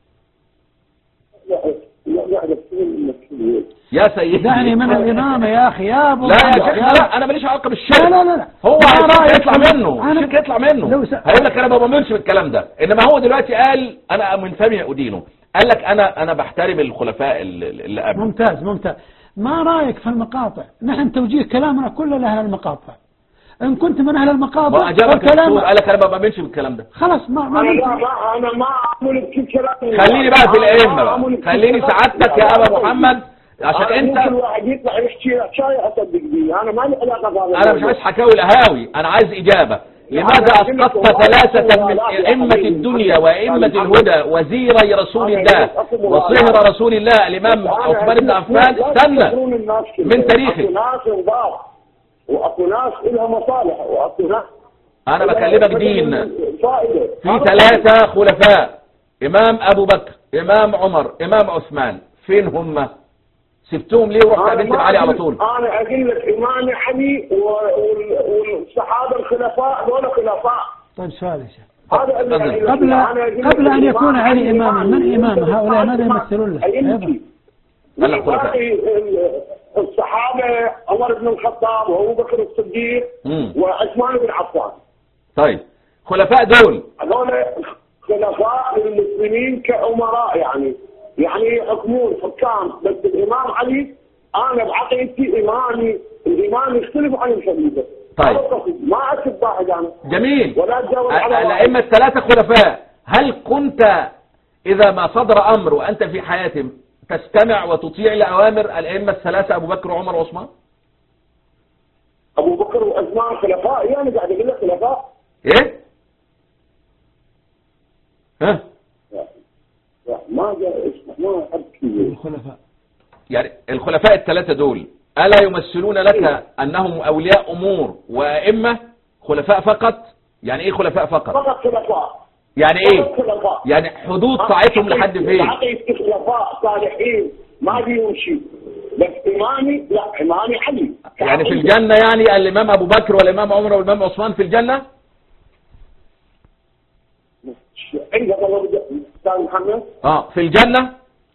يا سيدي دعني من الإمامة يا أخي يا أبو. لا يا شيخ لا أنا ماليش علاقة بالشرك. لا هو الشرك يطلع منه. الشرك يطلع منه. هيقول لك أنا ما بؤمنش بالكلام ده. إنما هو دلوقتي قال أنا من فمي أدينه. قال لك أنا بحترم الخلفاء اللي قبل. ممتاز. ما رأيك في المقاطع؟ نحن توجيه كلامنا كله لأهل المقاطع. إن كنت من أهل المقاطع ما أجابك الدكتور قال لك أنا ما بؤمنش بالكلام ده. خلاص ما أنا ما أؤمن بكل كلام. خليني بقى في الأئمة بقى. خليني سعادتك يا أبا محمد عشان انت ممكن واحد يطلع يحكي شاي اصدق بيه. انا ما لي علاقه بهذا. انا مش عايز حكاوي الهاوي، انا عايز اجابه. لماذا اسقطت 3 من ائمه الدنيا وائمه الهدى وزيري رسول الله وصهر رسول الله الامام عثمان بن عفان استنى من تاريخك؟ واكو ناس لها مصالح واكو ناس. انا بكلمك دين. في 3 خلفاء، امام ابو بكر، امام عمر، امام عثمان، فين هم؟ سبتهم ليه ورحت قابلت علي على طول؟ انا اقول لك امام علي والصحابه الخلفاء دول خلفاء. طيب سؤال يا شيخ. قبل ان يكون علي اماما، من امام هؤلاء ماذا يمثلون له؟ ايضا الصحابه عمر بن الخطاب وابو بكر الصديق وعثمان بن عفان. طيب خلفاء دول هذول خلفاء للمسلمين كأمراء يعني يحكمون حكام. بس الإمام علي أنا بعقيدتي الإمام يختلف عن الخليفة. طيب ما أكتب واحد أنا. جميل. ولا أتجاوز على الأئمة ال3 خلفاء، هل كنت إذا ما صدر أمر وأنت في حياتهم تستمع وتطيع لأوامر الأئمة ال3 أبو بكر وعمر وعثمان؟ أبو بكر وعثمان خلفاء يعني قاعد أقول لك خلفاء. إيه؟ ها؟ ما ما أبكي. الخلفاء يعني الخلفاء ال3 دول ألا يمثلون لك أنهم أولياء أمور وأئمة خلفاء فقط؟ يعني إيه خلفاء فقط؟ فقط خلفاء. يعني إيه؟ يعني حدود طاعتهم لحد فين؟ عقيدة خلفاء صالحين ما فيهم شيء. بس إمامي لا إمامي علي. يعني في الجنة يعني الإمام أبو بكر والإمام عمر والإمام عثمان في الجنة؟ عندك الله أستاذ محمد؟ في الجنة؟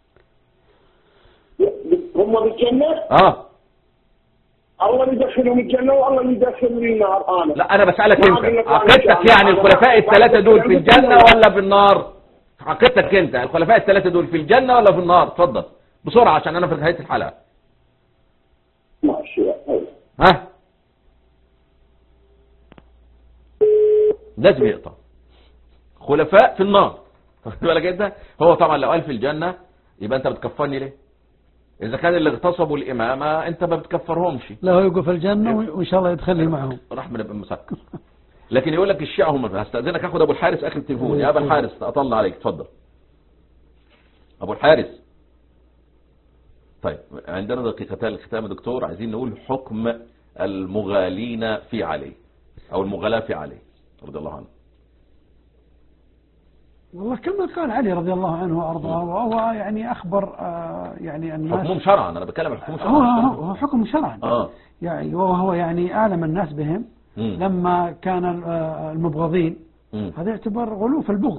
هم بالجنة؟ الله يدخلهم الجنة والله يدخلني النار. لا أنا بسألك أنت عقيدتك يعني الخلفاء ال3 دول في الجنة ولا في النار؟ عقيدتك أنت الخلفاء ال3 دول في الجنة ولا في النار؟ اتفضل بسرعة عشان أنا في نهاية الحلقة. ماشي. لازم يقطع. خلفاء في النار. واخد بالك انت؟ هو طبعا لو قال في الجنة يبقى انت بتكفرني ليه؟ اذا كان اللي اغتصبوا الامامة انت ما بتكفرهمش. لا هو يقول في الجنة وان شاء الله يدخلني معهم. راح من ابن مسكر. لكن يقول لك الشيعة هم. هستأذنك اخد ابو الحارس اخر التليفون. يا ابو الحارس اطلع عليك اتفضل. ابو الحارس. طيب عندنا دقيقتان للختام يا دكتور. عايزين نقول حكم المغالين في علي. أو المغالاة في علي رضي الله عنه؟ والله كما قال علي رضي الله عنه وأرضاه، وهو يعني أخبر يعني الناس حكمهم شرعا، أنا بتكلم عن حكم شرعا. هو حكم شرعا يعني، وهو يعني أعلم الناس بهم لما كان المبغضين. هذا يعتبر غلو في البغض.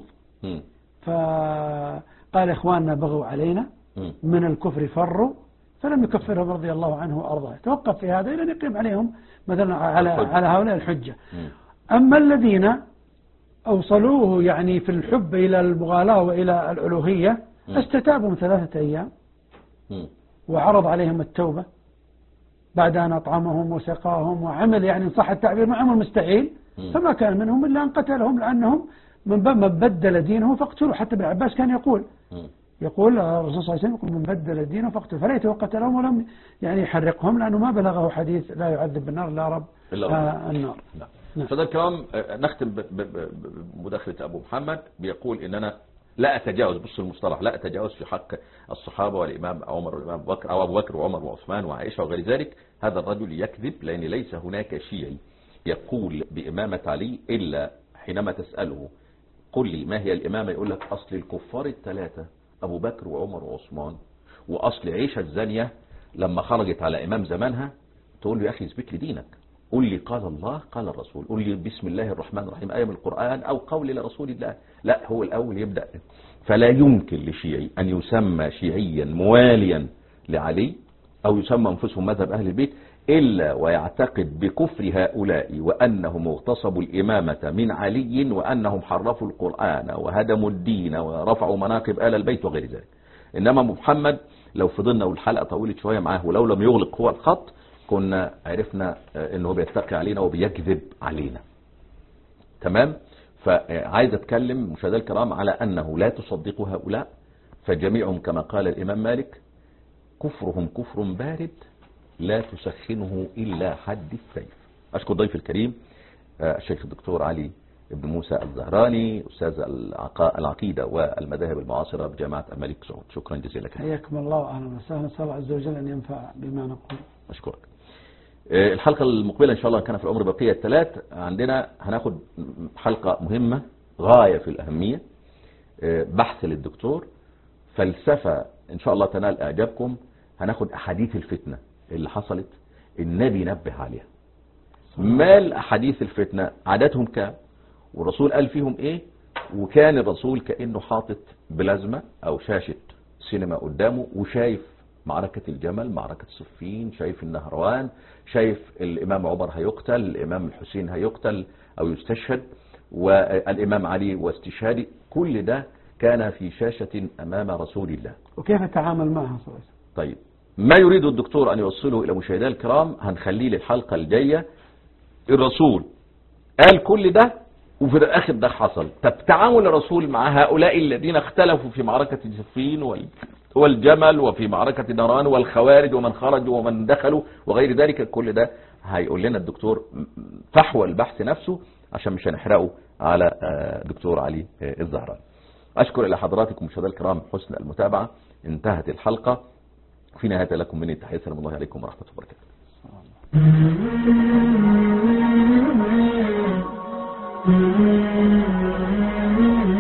فقال إخواننا بغوا علينا من الكفر فروا فلم يكفرهم رضي الله عنه وأرضاه. توقف في هذا إلى أن يقيم عليهم مثلا على هؤلاء الحجة. أما الذين أوصلوه يعني في الحب إلى المغالاة وإلى الألوهية استتابوا من 3 أيام وعرض عليهم التوبة بعد أن أطعمهم وسقاهم وعمل يعني صح التعبير معهم المستحيل، فما كان منهم إلا أن قتلهم، لأنهم من بدل دينه فاقتلوا. حتى ابن عباس كان يقول الرسول صلى الله عليه وسلم يقول من بدل دينه فاقتلوا، فليته قتلهم ولم يعني يحرقهم، لأنه ما بلغه حديث لا يعذب بالنار لا رب النار. فده الكلام. نختم بمداخلة أبو محمد بيقول إننا لا أتجاوز، بص المصطلح، لا أتجاوز في حق الصحابة والإمام عمر والإمام بكر أو أبو بكر وعمر وعثمان وعائشة وغير ذلك. هذا الرجل يكذب، لأن ليس هناك شيعي يقول بإمامة علي إلا حينما تسأله قل لي ما هي الإمامة يقول لك أصل الكفار 3 أبو بكر وعمر وعثمان، وأصل عيشة الزانية لما خرجت على إمام زمانها. تقول له يا أخي اثبت لي دينك، قل لي قال الله قال الرسول، قل لي بسم الله الرحمن الرحيم آية من القرآن أو قول لرسول الله. لا، هو الأول يبدأ. فلا يمكن لشيعي أن يسمى شيعيا مواليا لعلي أو يسمى أنفسهم مذهب أهل البيت إلا ويعتقد بكفر هؤلاء وأنهم اغتصبوا الإمامة من علي وأنهم حرفوا القرآن وهدموا الدين ورفعوا مناقب آل البيت وغير ذلك. إنما محمد لو فضلنا والحلقة طولت شوية معاه ولو لم يغلق هو الخط كنا عرفنا انه بيتقي علينا وبيكذب علينا. تمام. فعايز اتكلم مشاهدينا الكرام على انه لا تصدقوا هؤلاء، فجميعهم كما قال الامام مالك كفرهم كفر بارد لا تسخنه الا حد السيف. اشكر ضيف الكريم الشيخ الدكتور علي بن موسى الزهراني، استاذ العقيده والمذاهب المعاصره بجامعه الملك سعود. شكرا جزيلا لك. حياكم الله واهلا وسهلا. نسال الله عز وجل ان ينفع بما نقول. اشكرك. الحلقة المقبلة إن شاء الله كان في العمر بقية 3 عندنا هناخد حلقة مهمة غاية في الأهمية، بحث للدكتور، فلسفة إن شاء الله تنال إعجابكم. هناخد أحاديث الفتنة اللي حصلت النبي نبه عليها. ما الأحاديث الفتنة؟ عددهم كام؟ والرسول قال فيهم إيه؟ وكان الرسول كأنه حاطط بلازمة أو شاشة سينما قدامه وشايف معركة الجمل، معركة صفين، شايف النهروان، شايف الإمام عمر هيقتل، الإمام الحسين هيقتل أو يستشهد، والإمام علي واستشهادي. كل ده كان في شاشة أمام رسول الله. وكيف نتعامل معها صلى الله عليه وسلم؟ طيب، ما يريد الدكتور أن يوصله إلى مشاهدينا الكرام هنخليه للحلقة الجاية. الرسول قال كل ده وفي الآخر ده حصل. طب تعامل الرسول مع هؤلاء الذين اختلفوا في معركة صفين والجمل وفي معركة نهروان والخوارج ومن خرجوا ومن دخلوا وغير ذلك، كل ده هيقول لنا الدكتور فحوى البحث نفسه عشان مش هنحرقه على دكتور علي الزهراني. أشكر إلى حضراتكم مشاهدينا الكرام حسن المتابعة. انتهت الحلقة. في نهاية لكم مني تحية، سلام الله عليكم ورحمة الله وبركاته.